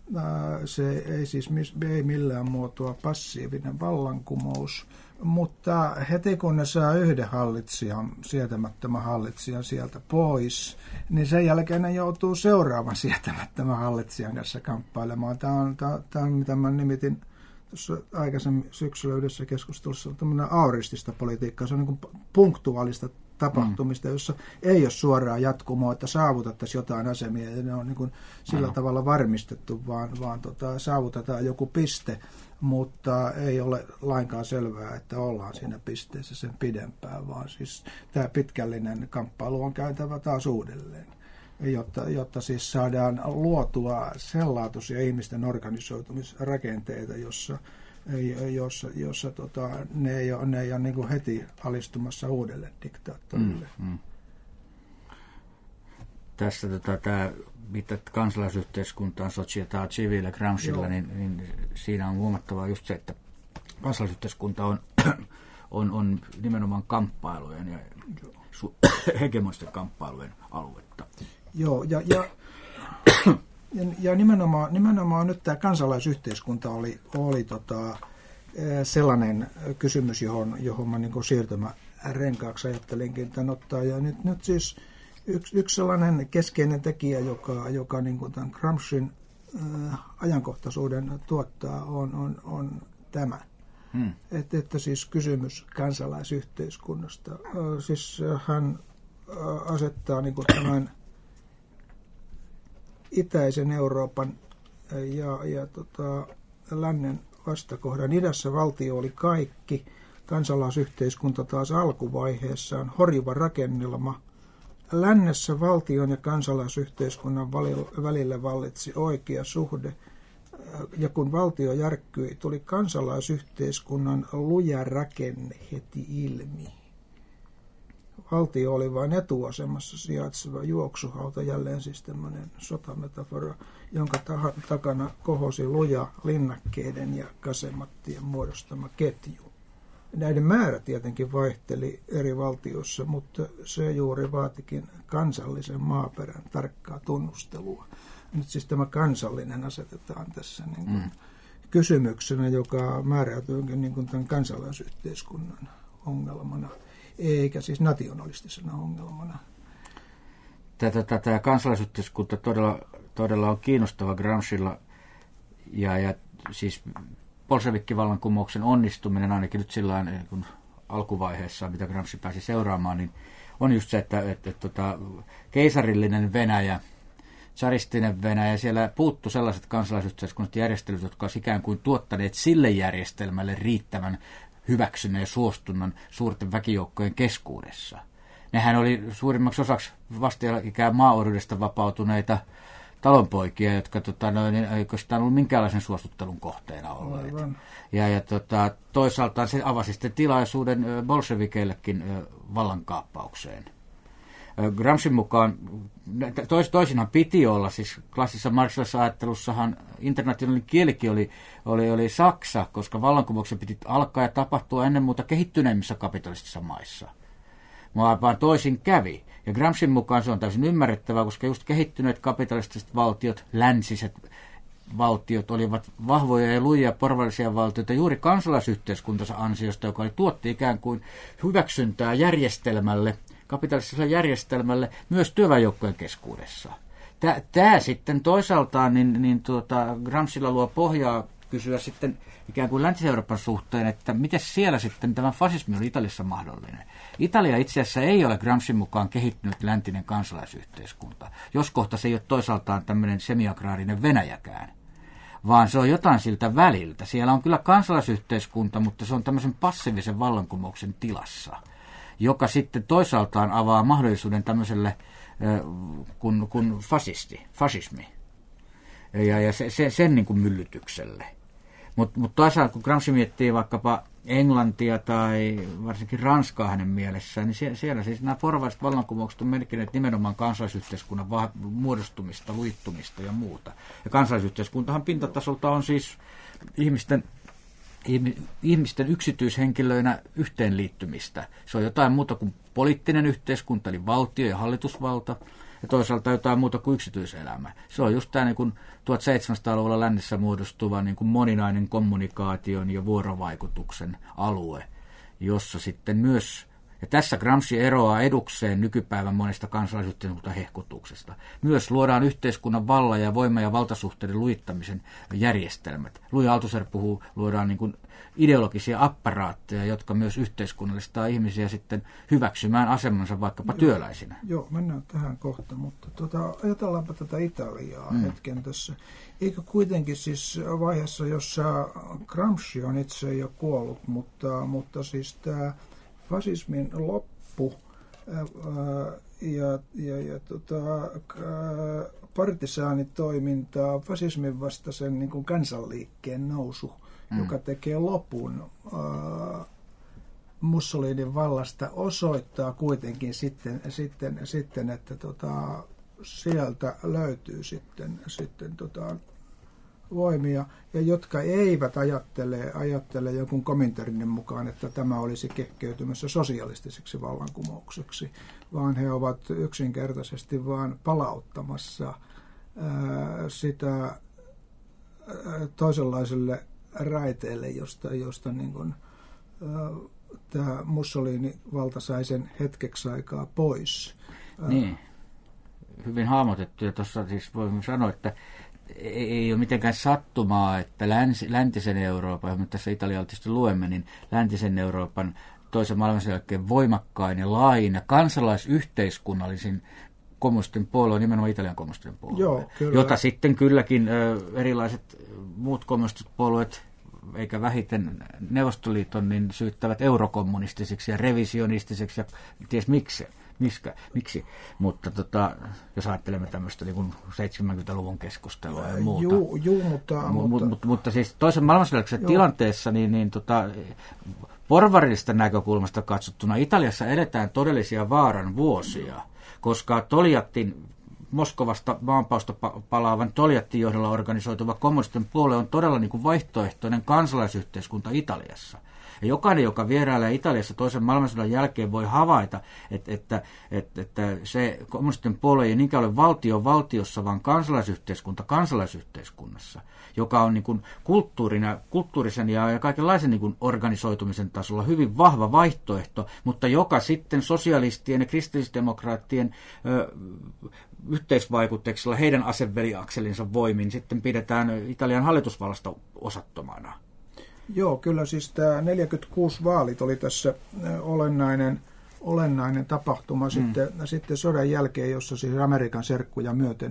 se ei siis ei millään muotoa passiivinen vallankumous, mutta heti kun ne saa yhden hallitsijan, sietämättömän hallitsijan sieltä pois, niin sen jälkeen ne joutuu seuraavan sietämättömän hallitsijan kanssa kamppailemaan. Tämä on, tämä, tämä on mitä mä nimitin tuossa aikaisemmin syksyllä yhdessä keskustelussa, tämmöinen auristista politiikkaa, se on niin kuin punktuaalista tapahtumista, jossa ei ole suoraa jatkumoa, että saavutettaisiin jotain asemia, ja ne on niin kuin sillä tavalla varmistettu, vaan, vaan tota, saavutetaan joku piste, mutta ei ole lainkaan selvää, että ollaan siinä pisteessä sen pidempään, vaan siis tämä pitkällinen kamppailu on käytävä taas uudelleen, jotta, jotta siis saadaan luotua sellaatuisia ihmisten organisoitumisrakenteita, jossa jossa, jossa tota, ne ei ole, ne ei ole niin kuin heti alistumassa uudelle diktaattorille. Mm, mm. Tässä tota, tämä, mitä kansalaisyhteiskuntaan società civile Gramscilla, niin, niin siinä on huomattavaa just se, että kansalaisyhteiskunta on, on, on nimenomaan kamppailujen ja su, hegemonisten kamppailujen aluetta. Joo, ja, ja Ja nimenomaan, nimenomaan nyt tämä kansalaisyhteiskunta oli, oli tota, sellainen kysymys, johon, johon mä niin siirtymärenkaaksi ajattelinkin tämän ottaa. Ja nyt, nyt siis yksi, yksi sellainen keskeinen tekijä, joka, joka niin kuin tämän Gramscin äh, ajankohtaisuuden tuottaa, on, on, on tämä. Hmm. Et, että siis kysymys kansalaisyhteiskunnasta. Äh, siis hän äh, asettaa niin kuin tämän itäisen Euroopan ja, ja tota, lännen vastakohdan. Idässä valtio oli kaikki, kansalaisyhteiskunta taas alkuvaiheessaan horjuva rakennelma. Lännessä valtion ja kansalaisyhteiskunnan välillä vallitsi oikea suhde, ja kun valtio järkkyi, tuli kansalaisyhteiskunnan luja rakenne heti ilmi. Valtio oli vain etuasemassa sijaitseva juoksuhauta, jälleen siis tämmöinen sotametafora, jonka takana kohosi luja linnakkeiden ja kasemattien muodostama ketju. Näiden määrä tietenkin vaihteli eri valtioissa, mutta se juuri vaatikin kansallisen maaperän tarkkaa tunnustelua. Nyt siis tämä kansallinen asetetaan tässä niin kuin mm. kysymyksenä, joka määräytyykin niin kuin tämän kansalaisyhteiskunnan ongelmana, eikä siis nationalistisena ongelmana. Tätä, tätä kansalaisyhteiskunta todella, todella on kiinnostava Gramscilla, ja, ja siis bolševikkivallankumouksen onnistuminen ainakin nyt sillä niin alkuvaiheessa, mitä Gramsci pääsi seuraamaan, niin on just se, että, että, että, että keisarillinen Venäjä, tsaristinen Venäjä, siellä puuttu sellaiset kansalaisyhteiskunnat järjestelyt, jotka olisivat ikään kuin tuottaneet sille järjestelmälle riittävän hyväksynnän ja suostunnan suurten väkijoukkojen keskuudessa. Nehän oli suurimmaksi osaksi vastikään maaorjuudesta vapautuneita talonpoikia, jotka tota, no, niin, ei koskaan ollut minkäänlaisen suostuttelun kohteena olleet. Ja, ja tota, toisaalta se avasi sitten tilaisuuden bolshevikeillekin vallankaappaukseen. Gramscin mukaan, tois, toisinhan piti olla, siis klassisessa marxilaisessa ajattelussahan internationaalinen kielikin oli, oli, oli Saksa, koska vallankumouksen piti alkaa ja tapahtua ennen muuta kehittyneimmissä kapitalistisissa maissa. Vaan toisin kävi. Ja Gramscin mukaan se on täysin ymmärrettävää, koska just kehittyneet kapitalistiset valtiot, länsiset valtiot olivat vahvoja ja lujia porvarillisia valtioita juuri kansalaisyhteiskuntansa ansiosta, joka oli tuotti ikään kuin hyväksyntää järjestelmälle, kapitalistiselle järjestelmälle myös työväenjoukkojen keskuudessa. Tämä sitten toisaaltaan niin, niin tuota, Gramscilla luo pohjaa kysyä sitten ikään kuin Länsi-Euroopan suhteen, että miten siellä sitten tämä fasismi oli Italiassa mahdollinen. Italia itse asiassa ei ole Gramscin mukaan kehittynyt läntinen kansalaisyhteiskunta, jos kohta se ei ole toisaaltaan tämmöinen semiagraarinen Venäjäkään, vaan se on jotain siltä väliltä. Siellä on kyllä kansalaisyhteiskunta, mutta se on tämmöisen passiivisen vallankumouksen tilassa, joka sitten toisaaltaan avaa mahdollisuuden tämmöiselle kun, kun fasisti, fasismi ja, ja se, se, sen niin kuin myllytykselle. Mutta mut toisaalta kun Gramsci miettii vaikkapa Englantia tai varsinkin Ranskaa hänen mielessään, niin siellä, siellä siis nämä porvariset vallankumoukset on merkinneet nimenomaan kansalaisyhteiskunnan va- muodostumista, luittumista ja muuta. Ja kansalaisyhteiskuntahan pintatasolta on siis ihmisten ihmisten yksityishenkilöinä yhteenliittymistä. Se on jotain muuta kuin poliittinen yhteiskunta, eli valtio ja hallitusvalta, ja toisaalta jotain muuta kuin yksityiselämä. Se on just tämä niin kuin tuhatseitsemänsataaluvulla lännessä muodostuva niin kuin moninainen kommunikaation ja vuorovaikutuksen alue, jossa sitten myös, ja tässä Gramsci eroaa edukseen nykypäivän monesta kansalaisyhteiskunnan hehkutuksesta. Myös luodaan yhteiskunnan vallan ja voima- ja valtasuhteiden luittamisen järjestelmät. Louis Althusser puhuu, luodaan niin kuin ideologisia apparaatteja, jotka myös yhteiskunnallistaa ihmisiä sitten hyväksymään asemansa vaikkapa joo, työläisinä. Joo, mennään tähän kohta, mutta tota, ajatellaanpa tätä Italiaa mm. hetken tässä. Eikö kuitenkin siis vaiheessa, jossa Gramsci on itse jo kuollut, mutta, mutta siis tämä fasismin loppu ää, ja, ja, ja tota, partisaanitoiminta, fasismin vastaisen niin kuin kansanliikkeen nousu, mm. joka tekee lopun ää, Mussolinin vallasta, osoittaa kuitenkin sitten, sitten, sitten että tota, sieltä löytyy sitten, sitten tota, voimia, ja jotka eivät ajattele, ajattele jonkun Kominternin mukaan, että tämä olisi kehkeytymässä sosialistiseksi vallankumoukseksi, vaan he ovat yksinkertaisesti vain palauttamassa ää, sitä ää, toisenlaiselle raiteelle, josta, josta niin kuin, ää, tämä Mussolini valta sai sen hetkeksi aikaa pois. Niin, hyvin hahmotettu, ja tuossa siis voimme sanoa, että ei ole mitenkään sattumaa, että länsi, läntisen Euroopan, johon me tässä italialtisesti luemme, niin läntisen Euroopan toisen maailmansodan jälkeen voimakkain ja laajin ja kansalaisyhteiskunnallisin kommunistinen puolue on nimenomaan Italian kommunistinen puolue, Joo, jota sitten kylläkin ö, erilaiset muut kommunistiset puolueet, eikä vähiten Neuvostoliiton, niin syyttävät eurokommunistisiksi ja revisionistisiksi ja ties miksi. Miskä, miksi? Mutta tota, jos ajattelemme tämmöistä niin kuin seitsemänkymmentäluvun keskustelua ja muuta. Juu, juu mutta, M- mutta... Mutta, mutta siis toisen maailmansodan tilanteessa niin, niin tota, porvarillisesta näkökulmasta katsottuna Italiassa eletään todellisia vaaran vuosia, koska Togliattin Moskovasta maanpausta palaavan Togliattin johdolla organisoituva kommunistinen puolue on todella niin kuin vaihtoehtoinen kansalaisyhteiskunta Italiassa. Ja jokainen, joka vierailee Italiassa toisen maailmansodan jälkeen, voi havaita, että, että, että, että se kommunistinen puolue ei niinkään ole valtio valtiossa, vaan kansalaisyhteiskunta kansalaisyhteiskunnassa, joka on niin kuin kulttuurina, kulttuurisen ja kaikenlaisen niin kuin organisoitumisen tasolla hyvin vahva vaihtoehto, mutta joka sitten sosialistien ja kristillisdemokraattien ö, yhteisvaikutuksella heidän aseveliakselinsa voimin sitten pidetään Italian hallitusvallasta osattomana. Joo, kyllä siis tämä neljäkymmentäkuusi vaalit oli tässä olennainen, olennainen tapahtuma mm. sitten, sitten sodan jälkeen, jossa siis Amerikan serkkuja myöten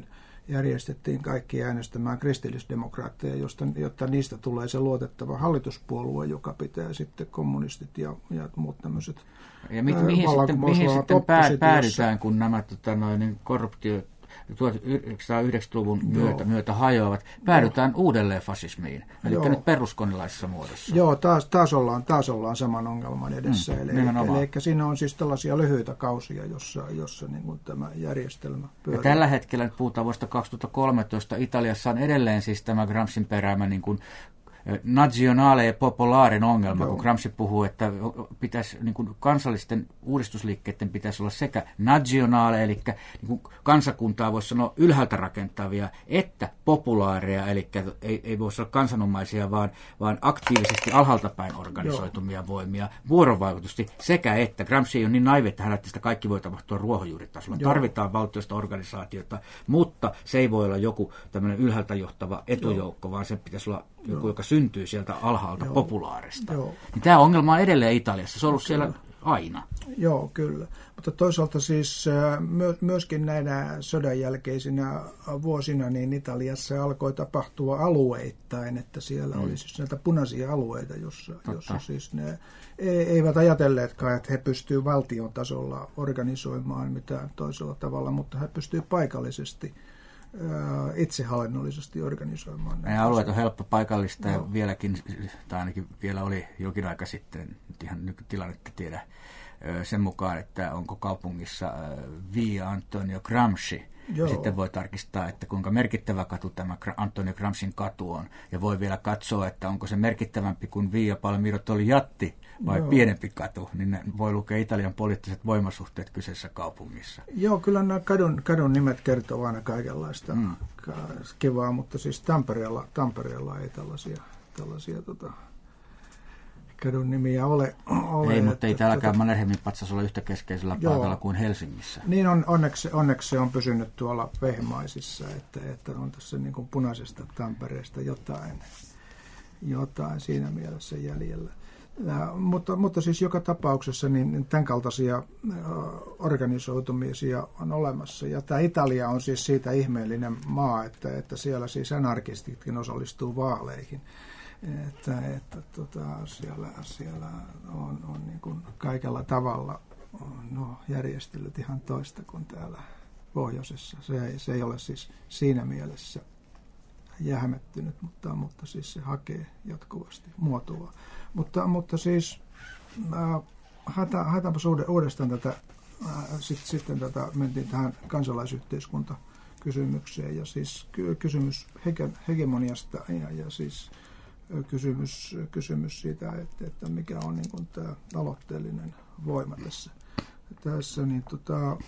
järjestettiin kaikki äänestämään kristillisdemokraatteja, josta, jotta niistä tulee se luotettava hallituspuolue, joka pitää sitten kommunistit ja, ja muut tämmöiset ja mit, mihin sitten, mihin sitten päädytään, kun nämä tota, noin, korruptio tuhatyhdeksänsataayhdeksänkymmentäluvun myötä, myötä hajoavat, päädytään Joo. uudelleen fasismiin, eli Joo. nyt peruskonilaisessa muodossa. Joo, taas, taas, ollaan, taas ollaan saman ongelman edessä. Mm, eli, eli, eli siinä on siis tällaisia lyhyitä kausia, jossa, jossa niin kuin tämä järjestelmä pyörii. Ja tällä hetkellä, nyt puhutaan vuodesta kaksituhattakolmetoista, Italiassa on edelleen siis tämä Gramscin peräämä niin kuin nazionale ja popolaarin ongelma, Joo. kun Gramsci puhuu, että pitäisi, niin kuin kansallisten uudistusliikkeiden pitäisi olla sekä nazionale, eli niin kuin kansakuntaa voisi sanoa ylhäältä rakentavia, että populaareja, eli ei, ei voisi olla kansanomaisia, vaan, vaan aktiivisesti alhaalta päin organisoitumia Joo. voimia, vuorovaikutusti sekä että. Gramsci on niin naivi, että hän näytti, että kaikki voi tapahtua ruohonjuuritasolla. Joo. Tarvitaan valtiosta organisaatiota, mutta se ei voi olla joku tämmöinen ylhäältä johtava etujoukko, Joo. vaan se pitäisi olla joku, Joo. joka syntyy sieltä alhaalta Joo. populaarista. Joo. Niin tämä ongelma on edelleen Italiassa. Se on ollut kyllä. siellä aina. Joo, kyllä. Mutta toisaalta siis myöskin näinä sodan jälkeisinä vuosina niin Italiassa alkoi tapahtua alueittain, että siellä mm. oli siis näitä punaisia alueita, jossa, jossa siis ne eivät ajatelleetkaan, että he pystyvät valtion tasolla organisoimaan mitään toisella tavalla, mutta he pystyvät paikallisesti itsehallinnollisesti organisoimaan. Nämä alueet on helppo paikallista ja vieläkin, tai ainakin vielä oli jokin aika sitten, nyt ihan nykytilannetta tiedä, sen mukaan, että onko kaupungissa Via Antonio Gramsci. Joo. Ja sitten voi tarkistaa, että kuinka merkittävä katu tämä Antonio Gramscin katu on. Ja voi vielä katsoa, että onko se merkittävämpi kuin Via Palmiro Togliatti vai Joo. pienempi katu. Niin ne voi lukea Italian poliittiset voimasuhteet kyseisessä kaupungissa. Joo, kyllä nämä kadun, kadun nimet kertoo aina kaikenlaista mm. kivaa, mutta siis Tampereella, Tampereella ei tällaisia, tällaisia tota, kadun nimiä ole. ole ei, mutta ei täälläkään tota, Mannerheimin patsas ole yhtä keskeisellä joo, paikalla kuin Helsingissä. Niin on, onneksi, onneksi se on pysynyt tuolla Vehmaisissa, että, että on tässä niin kuin punaisesta Tampereesta jotain, jotain siinä mielessä jäljellä. Ja, mutta, mutta siis joka tapauksessa niin tämän kaltaisia organisoitumisia on olemassa. Ja tämä Italia on siis siitä ihmeellinen maa, että, että siellä siis anarkistitkin osallistuu vaaleihin. Että, että tota, siellä, siellä on, on niin kuin kaikella tavalla no, järjestelyt ihan toista kuin täällä pohjoisessa. Se, se ei ole siis siinä mielessä jähmettynyt, mutta, mutta siis se hakee jatkuvasti muotoa. Mutta, mutta siis äh, haetaanpa uudestaan tätä, äh, sit, sitten tätä, mentiin tähän kansalaisyhteiskuntakysymykseen ja siis kysymys hege, hegemoniasta ja, ja siis Kysymys, kysymys siitä, että, että mikä on niin kuin tämä aloitteellinen voima tässä. tässä niin tota,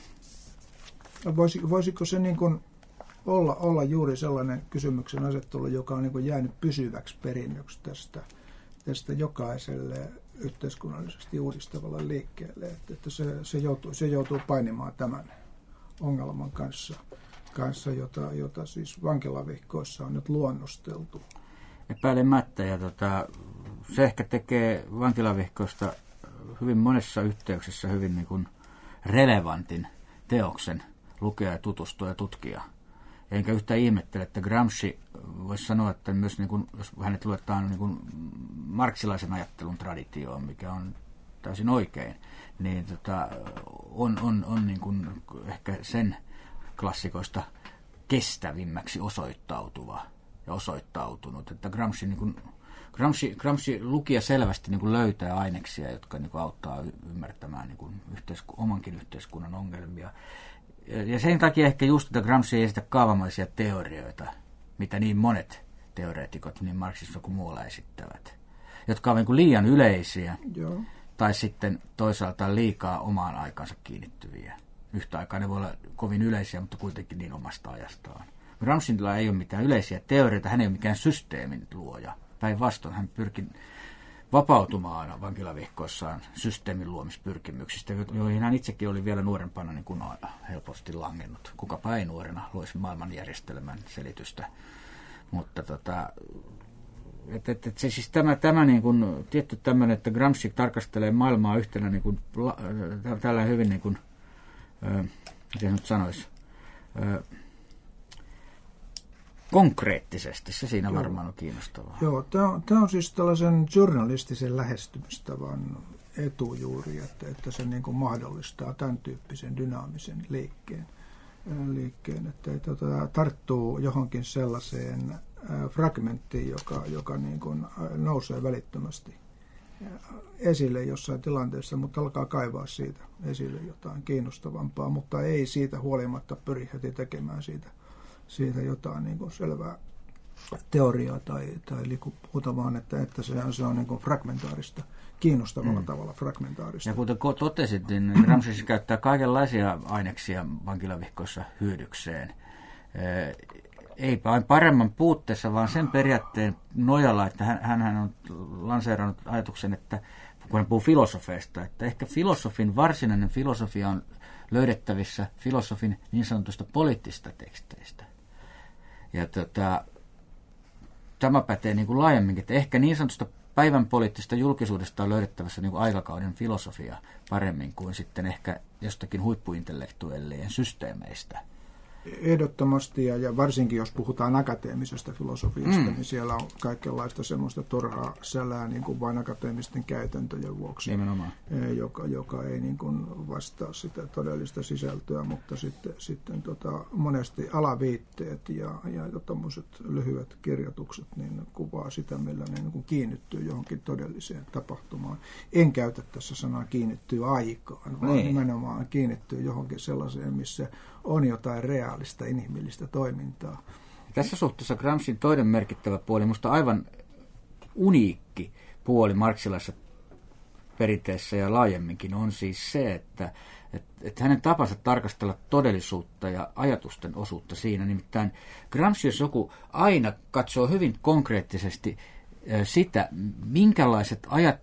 voisi, voisiko se niin kuin olla, olla juuri sellainen kysymyksen asettelu, joka on niin kuin jäänyt pysyväksi perinnöksi tästä, tästä jokaiselle yhteiskunnallisesti uudistavalle liikkeelle, että, että se, se, joutuu, se joutuu painimaan tämän ongelman kanssa, kanssa jota, jota siis vankilavihkoissa on nyt luonnosteltu. Epäilemättä, ja tota, se ehkä tekee vankilavihkoista hyvin monessa yhteyksessä hyvin niin kuin relevantin teoksen lukea ja tutustua ja tutkia. Enkä yhtään ihmettele, että Gramsci voisi sanoa, että myös niin kuin, jos hänet luetaan niin kuin marksilaisen ajattelun traditioon, mikä on täysin oikein, niin tota, on, on, on niin kuin ehkä sen klassikoista kestävimmäksi osoittautuva ja osoittautunut, että Gramsci, niin kuin, Gramsci, Gramsci lukija selvästi niin kuin löytää aineksia, jotka niin kuin auttaa ymmärtämään niin kuin yhteisku, omankin yhteiskunnan ongelmia. Ja sen takia ehkä just, että Gramsci ei esitä kaavamaisia teorioita, mitä niin monet teoreetikot niin marksissa kuin muualla esittävät, jotka ovat niin kuin liian yleisiä Joo. tai sitten toisaalta liikaa omaan aikansa kiinnittyviä. Yhtä aikaa ne voi olla kovin yleisiä, mutta kuitenkin niin omasta ajastaan. Gramscilla ei ole mitään yleisiä teorioita, hän ei ole mikään systeemin luoja. Päinvastoin hän pyrki vapautumaan vankilavihkoissaan systeemin luomispyrkimyksistä, joihin hän itsekin oli vielä nuorempana niin kuin helposti langennut. Kukapa ei nuorena luisi maailmanjärjestelmän selitystä. Mutta tota, et, et, et se, siis tämä, tämä niin kuin, tietty tämmöinen, että Gramsci tarkastelee maailmaa yhtenä niin kuin, tällä hyvin, niin kuin, äh, miten nyt sanoisi, äh, konkreettisesti. Se siinä Joo. varmaan on kiinnostavaa. Joo, tämä on, tämä on siis tällaisen journalistisen lähestymistavan etu juuri, että, että se niin kuin mahdollistaa tämän tyyppisen dynaamisen liikkeen, liikkeen että, että tota, tarttuu johonkin sellaiseen fragmenttiin, joka, joka niin kuin nousee välittömästi esille jossain tilanteessa, mutta alkaa kaivaa siitä esille jotain kiinnostavampaa, mutta ei siitä huolimatta pyri heti tekemään siitä, siitä jotain niin kuin selvää teoriaa tai, tai liikupuuta, vaan että, että se, se on niin kuin fragmentaarista, kiinnostavalla mm. tavalla fragmentaarista. Ja kuten totesit, niin Gramsci käyttää kaikenlaisia aineksia vankilavihkoissa hyödykseen. Ei vain paremman puutteessa, vaan sen periaatteen nojalla, että hän, hän on lanseerannut ajatuksen, että kun hän puhuu filosofeista, että ehkä filosofin varsinainen filosofia on löydettävissä filosofin niin sanotusta poliittisista teksteistä. Ja tota, tämä pätee niin kuin laajemminkin, että ehkä niin sanotusta päivän poliittisesta julkisuudesta on löydettävissä niin kuin aikakauden filosofia paremmin kuin sitten ehkä jostakin huippuintellektuellien systeemeistä. Ehdottomasti, ja, ja varsinkin jos puhutaan akateemisesta filosofiasta, mm. niin siellä on kaikenlaista semmoista turhaa sälää niin kuin vain akateemisten käytäntöjen vuoksi, joka, joka ei niin kuin vastaa sitä todellista sisältöä, mutta sitten, sitten tota, monesti alaviitteet ja, ja tommoset lyhyet kirjoitukset niin kuvaa sitä, millä ne niin kuin kiinnittyy johonkin todelliseen tapahtumaan. En käytä tässä sanaa kiinnittyy aikaan, vaan niin. nimenomaan kiinnittyy johonkin sellaiseen, missä on jotain reaalista inhimillistä toimintaa. Tässä suhteessa Gramscin toinen merkittävä puoli, minusta aivan uniikki puoli marxilaisessa perinteessä ja laajemminkin on siis se, että, että, että hänen tapansa tarkastella todellisuutta ja ajatusten osuutta siinä. Nimittäin Gramsci, jos joku, aina katsoo hyvin konkreettisesti sitä, minkälaiset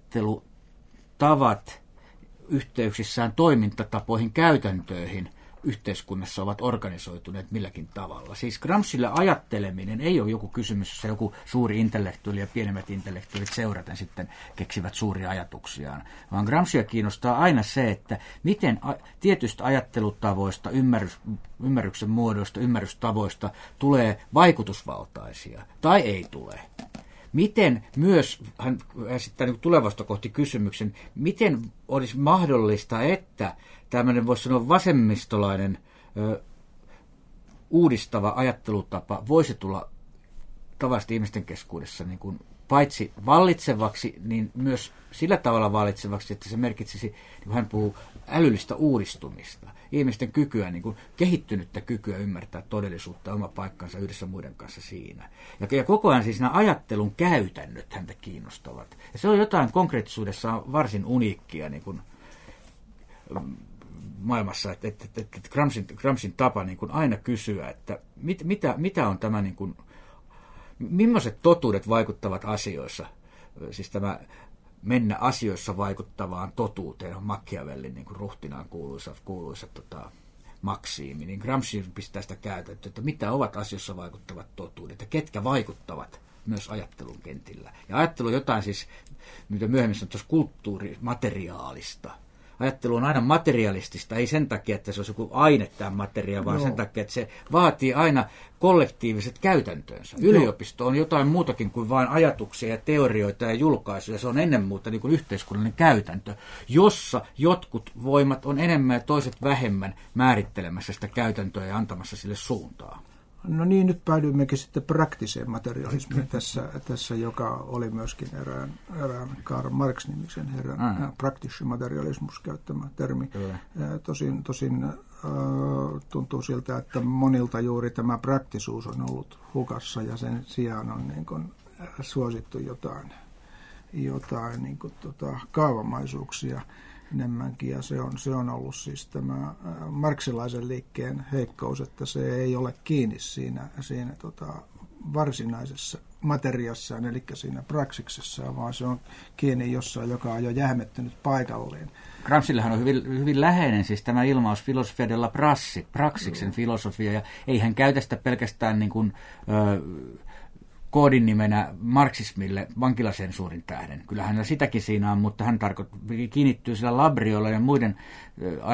ajattelutavat yhteyksissään toimintatapoihin, käytäntöihin yhteiskunnassa ovat organisoituneet milläkin tavalla. Siis Gramscille ajatteleminen ei ole joku kysymys, jossa joku suuri intellektuaali ja pienemmät intellektuaalit seuraten sitten keksivät suuria ajatuksiaan, vaan Gramscia kiinnostaa aina se, että miten a- tietystä ajattelutavoista, ymmärrys, ymmärryksen muodoista, ymmärrystavoista tulee vaikutusvaltaisia tai ei tule. Miten myös, hän esittää niin tulevasta kohti kysymyksen, miten olisi mahdollista, että tämmöinen voisi sanoa vasemmistolainen ö, uudistava ajattelutapa voisi tulla tavallisesti ihmisten keskuudessa niin kuin paitsi vallitsevaksi, niin myös sillä tavalla vallitsevaksi, että se merkitsisi, niin kuin hän puhuu, älyllistä uudistumista, ihmisten kykyä, niin kuin kehittynyttä kykyä ymmärtää todellisuutta ja oma paikkansa yhdessä muiden kanssa siinä. Ja, ja koko ajan siis nämä ajattelun käytännöt häntä kiinnostavat. Ja se on jotain konkreettisuudessaan varsin uniikkia niin kuin maailmassa, että, että, että, että Gramscin, Gramscin tapa niin kuin aina kysyä, että mit, mitä, mitä on tämä, niin kuin, millaiset totuudet vaikuttavat asioissa, siis tämä mennä asioissa vaikuttavaan totuuteen on Machiavellin niin kuin ruhtinaan kuuluisa, kuuluisa tota, maksiimi, niin Gramsci pistää sitä käytäntöä, että mitä ovat asioissa vaikuttavat totuudet ja ketkä vaikuttavat myös ajattelun kentillä. Ja ajattelu on jotain siis, mitä myöhemmin sanotaan, kulttuurimateriaalista. Ajattelu on aina materialistista, ei sen takia, että se olisi joku aine tämä materia, vaan no. sen takia, että se vaatii aina kollektiiviset käytäntöönsä. Yliopisto on jotain muutakin kuin vain ajatuksia ja teorioita ja julkaisuja. Se on ennen muuta niin kuin yhteiskunnallinen käytäntö, jossa jotkut voimat on enemmän ja toiset vähemmän määrittelemässä sitä käytäntöä ja antamassa sille suuntaa. No niin, nyt päädyimmekin sitten praktiseen materialismiin tässä, tässä, joka oli myöskin erään, erään Karl Marx-nimisen herran mm. praktische materialismus käyttämä termi. Kyllä. Tosin, tosin äh, tuntuu siltä, että monilta juuri tämä praktisuus on ollut hukassa ja sen sijaan on niin kuin suosittu jotain, jotain niin kuin tota, kaavamaisuuksia enemmänkin, ja se on, se on ollut siis tämä marxilaisen liikkeen heikkous, että se ei ole kiinni siinä, siinä tota, varsinaisessa materiassaan, eli siinä praksiksessaan, vaan se on kiinni jossain, joka on jo jähmettynyt paikalleen. Gramscillahan on hyvin, hyvin läheinen siis tämä ilmaus filosofia della prassi, praksiksen filosofia, ja ei hän käytä sitä pelkästään niin kuin, ö, koodin nimenä marksismille vankilasensuurin tähden. Kyllähän sitäkin siinä on, mutta hän tarkoit- kiinnittyy sillä Labriolla ja muiden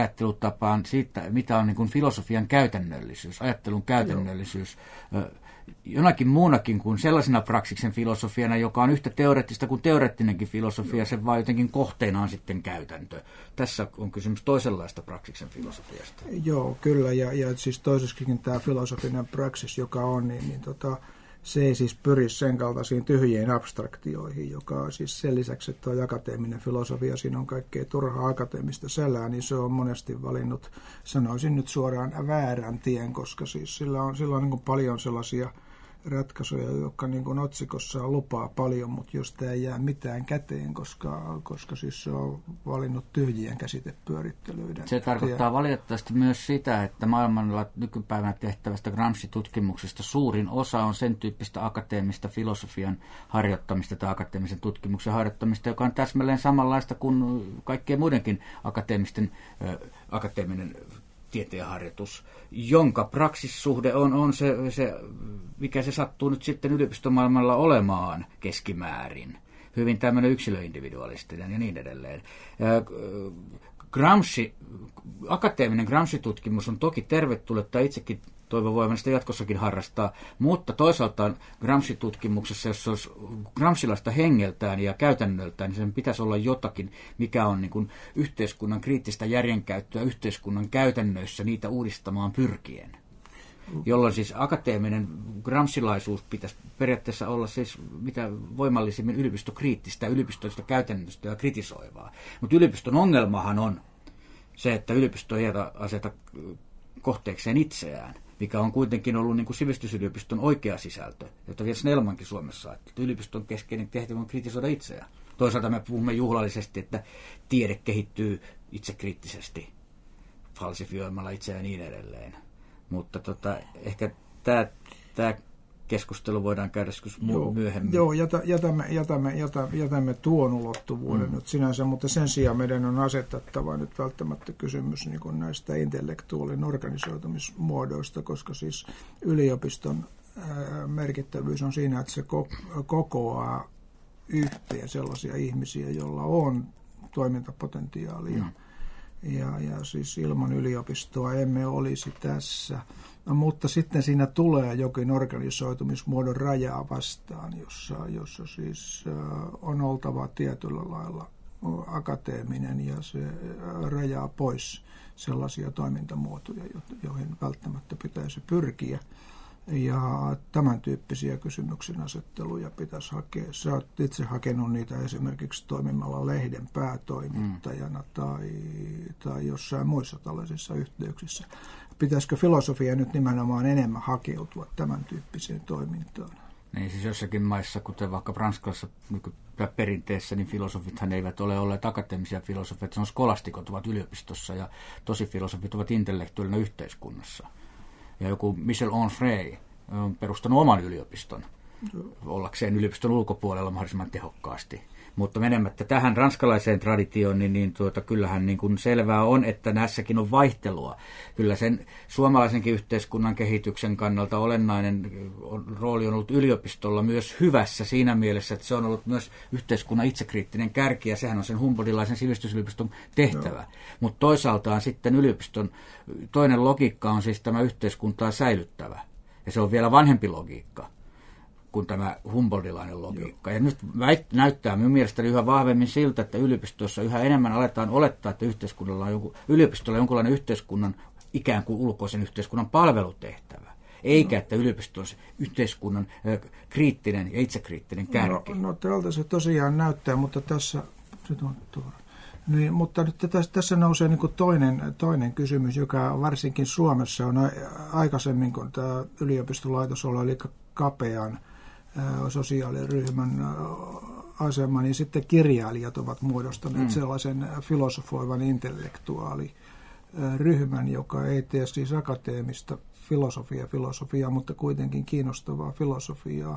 ajattelutapaan siitä, mitä on niin kuin filosofian käytännöllisyys, ajattelun käytännöllisyys. Joo. jonakin muunakin kuin sellaisena praksiksen filosofiana, joka on yhtä teoreettista kuin teoreettinenkin filosofia, se vaan jotenkin kohteena on sitten käytäntö. Tässä on kysymys toisenlaista praksiksen filosofiasta. Joo, kyllä, ja, ja siis toisessakin tämä filosofinen praksis, joka on, niin, niin tota, se ei siis pyri sen kaltaisiin tyhjiin abstraktioihin, joka siis sen lisäksi, että on akateeminen filosofia, siinä on kaikkea turhaa akateemista sälää, niin se on monesti valinnut, sanoisin nyt suoraan, väärän tien, koska siis sillä on, sillä on niin kuin paljon sellaisia ratkaisuja, jotka niin kuin otsikossa lupaa paljon, mutta josta ei jää mitään käteen, koska, koska siis se on valinnut tyhjien käsitepyörittelyiden. Se tarkoittaa tie. valitettavasti myös sitä, että maailmalla nykypäivänä tehtävästä Gramsci-tutkimuksesta suurin osa on sen tyyppistä akateemista filosofian harjoittamista tai akateemisen tutkimuksen harjoittamista, joka on täsmälleen samanlaista kuin kaikkien muidenkin akateemisten äh, akateeminen tieteenharjoitus, jonka praksissuhde on, on se, se, mikä se sattuu nyt sitten yliopistomaailmalla olemaan keskimäärin. Hyvin tämmöinen yksilöindividualistinen ja niin edelleen. Gramsci, akateeminen Gramsci-tutkimus on toki tervetullutta, itsekin toivon voivan sitä jatkossakin harrastaa, mutta toisaalta Gramsci-tutkimuksessa, jos se olisi Gramscilaista hengeltään ja käytännöltään, niin sen pitäisi olla jotakin, mikä on niin kuin yhteiskunnan kriittistä järjenkäyttöä yhteiskunnan käytännöissä niitä uudistamaan pyrkien. Jolloin siis akateeminen gramscilaisuus pitäisi periaatteessa olla siis mitä voimallisimmin yliopistokriittistä, yliopistoista käytännöstä ja kritisoivaa. Mutta yliopiston ongelmahan on se, että yliopisto ei aseta kohteekseen itseään, mikä on kuitenkin ollut niin kuin sivistysyliopiston oikea sisältö, jota vielä Snellmankin Suomessa, että yliopiston keskeinen tehtävä on kritisoida itseään. Toisaalta me puhumme juhlallisesti, että tiede kehittyy itsekriittisesti, falsifioimalla itseään ja niin edelleen. Mutta tota, ehkä tämä keskustelu voidaan käydä joskus joo, myöhemmin. Joo, jätä, jätämme, jätämme, jätämme, jätämme tuon ulottuvuuden mm. nyt sinänsä, mutta sen sijaan meidän on asetettava nyt välttämättä kysymys niin kuin näistä intellektuaalin organisoitumismuodoista, koska siis yliopiston ää, merkittävyys on siinä, että se ko- kokoaa yhteen sellaisia ihmisiä, joilla on toimintapotentiaalia. Mm. Ja, ja siis ilman yliopistoa emme olisi tässä. No, mutta sitten siinä tulee jokin organisoitumismuodon rajaa vastaan, jossa, jossa siis on oltava tietyllä lailla akateeminen ja se rajaa pois sellaisia toimintamuotoja, joihin välttämättä pitäisi pyrkiä. Ja tämän tyyppisiä kysymyksen asetteluja pitäisi hakea. Sä oot itse hakenut niitä esimerkiksi toimimalla lehden päätoimittajana mm. tai, tai jossain muissa tällaisissa yhteyksissä. Pitäisikö filosofia nyt nimenomaan enemmän hakeutua tämän tyyppiseen toimintaan? Niin siis jossakin maissa, kuten vaikka Ranskassa perinteessä, niin filosofithan eivät ole olleet akateemisia filosofeja. Se on skolastikot ovat yliopistossa ja tosifilosofit ovat intellektuaalina yhteiskunnassa. Ja joku Michel Onfray on perustanut oman yliopiston ollakseen yliopiston ulkopuolella mahdollisimman tehokkaasti. Mutta menemättä tähän ranskalaiseen traditioon, niin, niin tuota, kyllähän niin kuin selvää on, että näissäkin on vaihtelua. Kyllä sen suomalaisenkin yhteiskunnan kehityksen kannalta olennainen rooli on ollut yliopistolla myös hyvässä siinä mielessä, että se on ollut myös yhteiskunnan itsekriittinen kärki, ja sehän on sen humboldtilaisen sivistysyliopiston tehtävä. Mutta toisaaltaan sitten yliopiston toinen logiikka on siis tämä yhteiskuntaa säilyttävä, ja se on vielä vanhempi logiikka kuin tämä humboldtilainen logiikka. Ja nyt väit, näyttää minun mielestäni yhä vahvemmin siltä, että yliopistossa yhä enemmän aletaan olettaa, että yhteiskunnalla on joku, yliopistolla on jonkinlainen yhteiskunnan, ikään kuin ulkoisen yhteiskunnan palvelutehtävä. Eikä, että yliopisto on yhteiskunnan ö, kriittinen ja itsekriittinen kärki. No, no tältä se tosiaan näyttää, mutta tässä... Niin, mutta nyt tässä, tässä nousee niin kuin toinen, toinen kysymys, joka varsinkin Suomessa on aikaisemmin, kun tämä yliopistolaitos oli, eli kapean sosiaaliryhmän asema, niin sitten kirjailijat ovat muodostaneet mm. sellaisen filosofoivan intellektuaaliryhmän, joka ei tee siis akateemista filosofia, filosofiaa, mutta kuitenkin kiinnostavaa filosofiaa.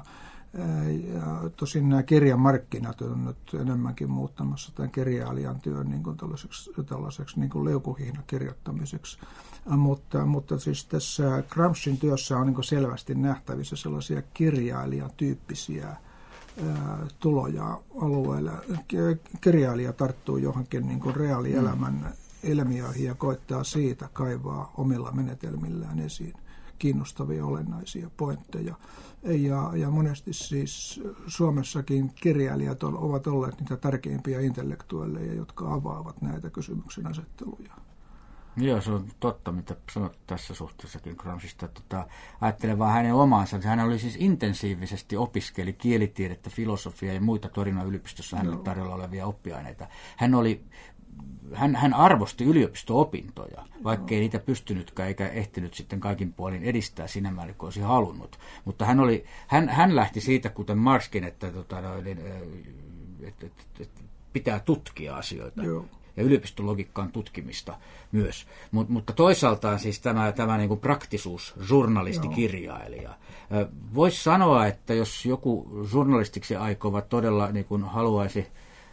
Ja tosin nämä kirjamarkkinat on nyt enemmänkin muuttamassa tämän kirjailijan työn niin kuin tällaiseksi, tällaiseksi niin kuin liukuhihnakirjoittamiseksi. Mutta, mutta siis tässä Gramscin työssä on niin kuin selvästi nähtävissä sellaisia kirjailijan tyyppisiä ää, tuloja alueella. Kirjailija tarttuu johonkin niin kuin reaalielämän ilmiöihin ja koittaa siitä kaivaa omilla menetelmillään esiin. kiinnostavia olennaisia pointteja. Ja, ja monesti siis Suomessakin kirjailijat ovat olleet niitä tärkeimpiä intellektuelleja, jotka avaavat näitä kysymyksen asetteluja. Joo, se on totta, mitä sanot tässä suhteessakin Gramscista. Tota, ajattelen vaan hänen omaansa. Hän oli siis intensiivisesti opiskeli kielitiedettä, filosofiaa ja muita Torinon yliopistossa hänelle tarjolla olevia oppiaineita. Hän oli Hän, hän arvosti yliopisto-opintoja, vaikkei niitä pystynytkään eikä ehtinyt sitten kaikin puolin edistää siinä määrin, kuin olisi halunnut. Mutta hän, oli, hän, hän lähti siitä, kuten Marxkin, että, tota, että, että, että pitää tutkia asioita. Joo. Ja yliopistologiikka on tutkimista myös. Mut, mutta toisaaltaan siis tämä, tämä niin kuin praktisuus, journalistikirjailija. Voisi sanoa, että jos joku journalistiksi aikova todella niin kuin haluaisi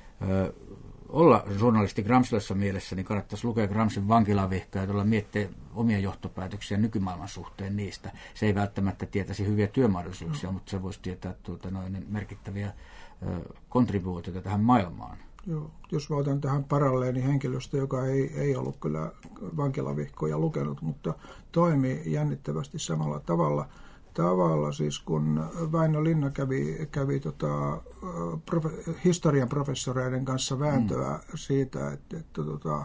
olla journalisti Gramscilaisessa mielessä, niin kannattaisi lukea Gramscin vankilavihkaa ja tulla miettiä omia johtopäätöksiä nykymaailman suhteen niistä. Se ei välttämättä tietäisi hyviä työmahdollisuuksia, no. mutta se voisi tietää tuota, noin merkittäviä ö, kontribuutioita tähän maailmaan. Joo. Jos mä otan tähän paralleeni henkilöstä, joka ei, ei ollut kyllä vankilavihkoja lukenut, mutta toimi jännittävästi samalla tavalla. Tavalla siis kun Väinö Linna kävi, kävi tota, profe, historian professoreiden kanssa vääntöä mm. siitä, että, että tota,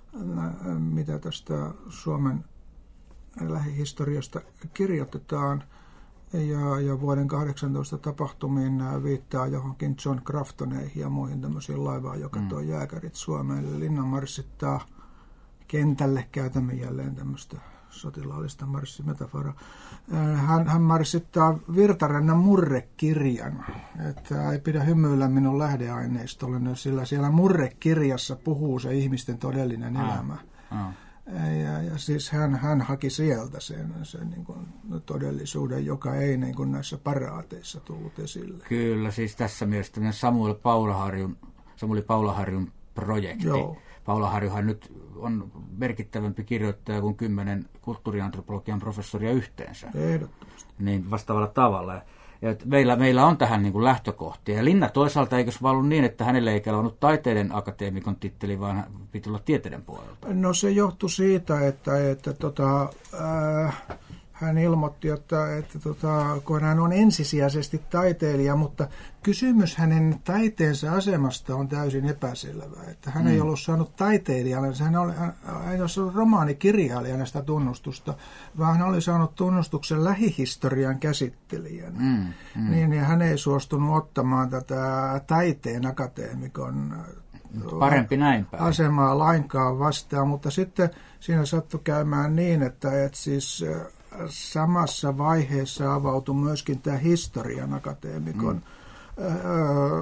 mitä tästä Suomen lähihistoriasta kirjoitetaan. Ja, ja vuoden kahdeksantoista tapahtumiin nämä viittaa johonkin John Craftoneihin ja muihin tämmöisiin laivaan, joka mm. toi jääkärit Suomeen. Linna marssittaa kentälle, käytämme jälleen tämmöistä sotilaallista marssimetaforaa. Hän, hän marssittaa Virtarannan murrekirjan, että ei pidä hymyillä minun lähdeaineistolle, sillä siellä murrekirjassa puhuu se ihmisten todellinen ah. elämä. Ah. Ja, ja siis hän, hän haki sieltä sen, sen niin kuin todellisuuden, joka ei niin kuin näissä paraateissa tullut esille. Kyllä, siis tässä mielessä Samuel Paulaharjun, Samuli Paulaharjun projekti. Joo. Paulaharjuhan nyt on merkittävämpi kirjoittaja kuin kymmenen kulttuuriantropologian professoria yhteensä. Ehdottomasti. Niin vastaavalla tavalla. Ja meillä, meillä on tähän niin kuin lähtökohtia. Ja Linna toisaalta eikös vaan ollut niin, että hänelle ei kelvannut taiteiden akateemikon titteli, vaan piti olla tieteiden puolelta? No se johtui siitä, että, että tota, äh, hän ilmoitti, että, että tota, kun hän on ensisijaisesti taiteilija, mutta kysymys hänen taiteensa asemasta on täysin epäselvä. Että hän mm. ei ollut saanut taiteilijana, hän, oli, hän ei ole saanut romaanikirjailijana sitä tunnustusta, vaan hän oli saanut tunnustuksen lähihistorian käsittelijänä. Mm. Mm. Niin, ja hän ei suostunut ottamaan tätä taiteen akateemikon parempi näin päin asemaa lainkaan vastaan, mutta sitten siinä sattui käymään niin, että, että siis samassa vaiheessa avautui myöskin tämä historian akateemikon mm. öö,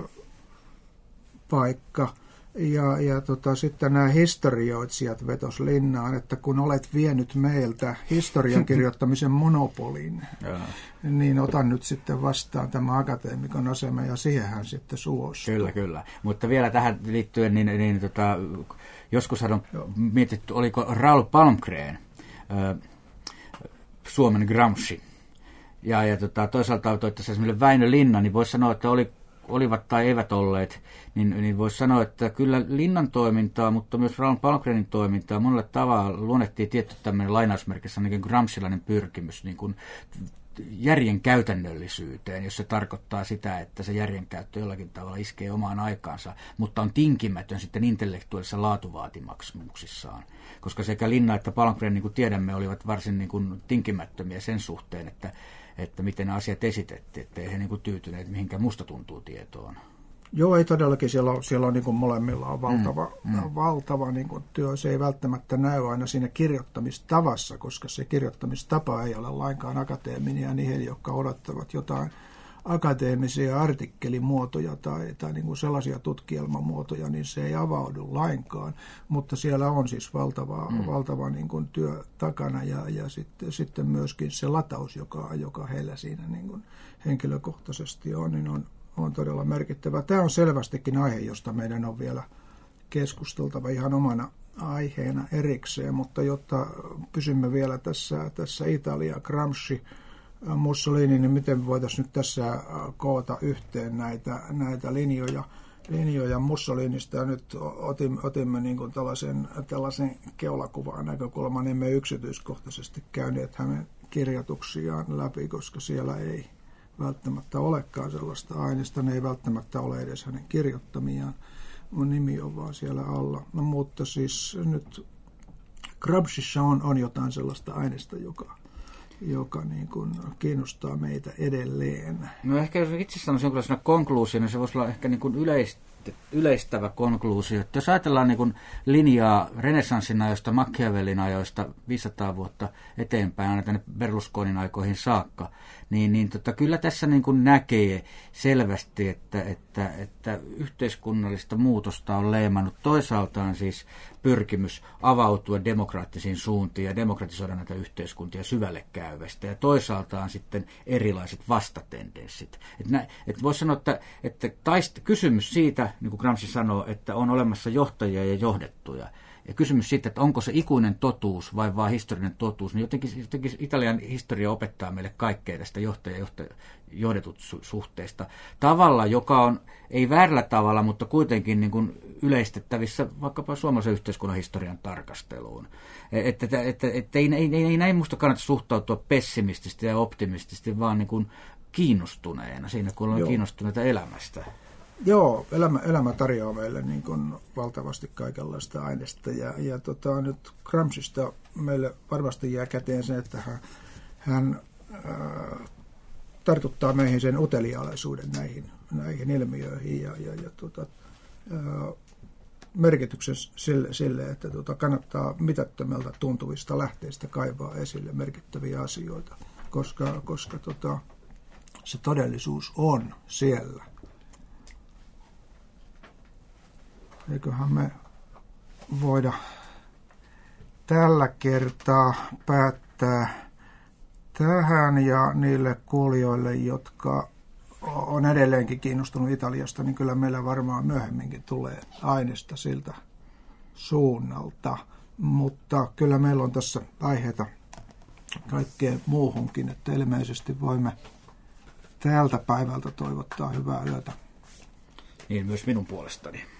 paikka. Ja, ja tota, sitten nämä historioitsijat vetos Linnaan, että kun olet vienyt meiltä historian kirjoittamisen monopolin, niin otan nyt sitten vastaan tämä akateemikon asema, ja siihen hän sitten suostui. Kyllä, kyllä. Mutta vielä tähän liittyen, niin, niin tota, joskus on mietitty, oliko Raoul Palmgren ö, Suomen Gramsci. Ja, ja tota, toisaalta toittaisi esimerkiksi Väinö Linna, niin voisi sanoa, että oli, olivat tai eivät olleet, niin, niin voisi sanoa, että kyllä Linnan toimintaa, mutta myös Raoul Palmgrenin toimintaa monella tavalla luonnettiin tietty tämmöinen lainausmerkissä ainakin gramscilainen pyrkimys niin kuin järjen käytännöllisyyteen, jos se tarkoittaa sitä, että se järjen käyttö jollakin tavalla iskee omaan aikaansa, mutta on tinkimätön sitten intellektuaalisissa laatuvaatimuksissaan. Koska sekä Linna että Palmgren, niin kuin tiedämme, olivat varsin niin kuin tinkimättömiä sen suhteen, että, että miten asiat esitettiin, ettei he niin kuin tyytyneet mihinkään musta tuntuu tietoon. Joo, ei todellakin. Siellä on, siellä on niin kuin molemmilla on valtava, mm, mm. valtava niin kuin työ. Se ei välttämättä näy aina siinä kirjoittamistavassa, koska se kirjoittamistapa ei ole lainkaan akateeminen, ja niihin, jotka odottavat jotain akateemisia artikkelimuotoja tai, tai niin kuin sellaisia tutkielmamuotoja, niin se ei avaudu lainkaan. Mutta siellä on siis valtava, mm. valtava niin kuin työ takana, ja, ja sitten, sitten myöskin se lataus, joka, joka heillä siinä niin kuin henkilökohtaisesti on, niin on on todella merkittävä. Tämä on selvästikin aihe, josta meidän on vielä keskusteltava ihan omana aiheena erikseen, mutta jotta pysymme vielä tässä, tässä Italia, Gramsci, Mussolini, niin miten voitaisiin nyt tässä koota yhteen näitä, näitä linjoja, linjoja Mussolinista, ja nyt otimme, otimme niin kuin tällaisen, tällaisen keulakuvan näkökulman, emme yksityiskohtaisesti käyneet hänen kirjoituksiaan läpi, koska siellä ei välttämättä olekaan sellaista aineesta. Ne ei välttämättä ole edes hänen kirjoittamiaan. Mun nimi on vaan siellä alla. No, mutta siis nyt Gramscissa on, on jotain sellaista aineesta, joka, joka niin kuin kiinnostaa meitä edelleen. No ehkä jos itse sanoisin jonkinlaisena konkluusiona, niin se voisi olla ehkä niin kuin yleistä, yleistävä konkluusio. Että jos ajatellaan niin kuin linjaa renessanssin ajoista, Machiavellin ajoista viisisataa vuotta eteenpäin, aina tänne Berlusconin aikoihin saakka, niin, niin tota, kyllä tässä niin kuin näkee selvästi, että, että, että yhteiskunnallista muutosta on leimannut toisaaltaan siis pyrkimys avautua demokraattisiin suuntiin ja demokratisoida näitä yhteiskuntia syvälle käyvästä, ja toisaaltaan sitten erilaiset vastatendenssit. Että et voisi sanoa, että, että taist, kysymys siitä, niin kuin Gramsci sanoo, että on olemassa johtajia ja johdettuja, ja kysymys siitä, että onko se ikuinen totuus vai vaan historiallinen totuus, niin jotenkin, jotenkin Italian historia opettaa meille kaikkea tästä johtaja- ja johdetut su- suhteista tavalla, joka on ei väärällä tavalla, mutta kuitenkin niin kuin yleistettävissä vaikkapa suomalaisen yhteiskunnan historian tarkasteluun. Että, että, että, että ei, ei, ei näin musta kannata suhtautua pessimistisesti ja optimistisesti, vaan niin kuin kiinnostuneena siinä, kun ollaan kiinnostuneita elämästä. Joo, elämä, elämä tarjoaa meille niin kuin valtavasti kaikenlaista aineesta, ja, ja tota, nyt Gramscista meille varmasti jää käteen se, että hän, hän äh, tartuttaa meihin sen uteliaisuuden näihin, näihin ilmiöihin ja, ja, ja tota, äh, merkityksen sille, sille että tota, kannattaa mitättömältä tuntuvista lähteistä kaivaa esille merkittäviä asioita, koska, koska tota, se todellisuus on siellä. Eiköhän me voida tällä kertaa päättää tähän, ja niille kuulijoille, jotka on edelleenkin kiinnostunut Italiasta, niin kyllä meillä varmaan myöhemminkin tulee aineesta siltä suunnalta. Mutta kyllä meillä on tässä aiheita kaikkeen muuhunkin, että ilmeisesti voimme tältä päivältä toivottaa hyvää yötä. Niin myös minun puolestani.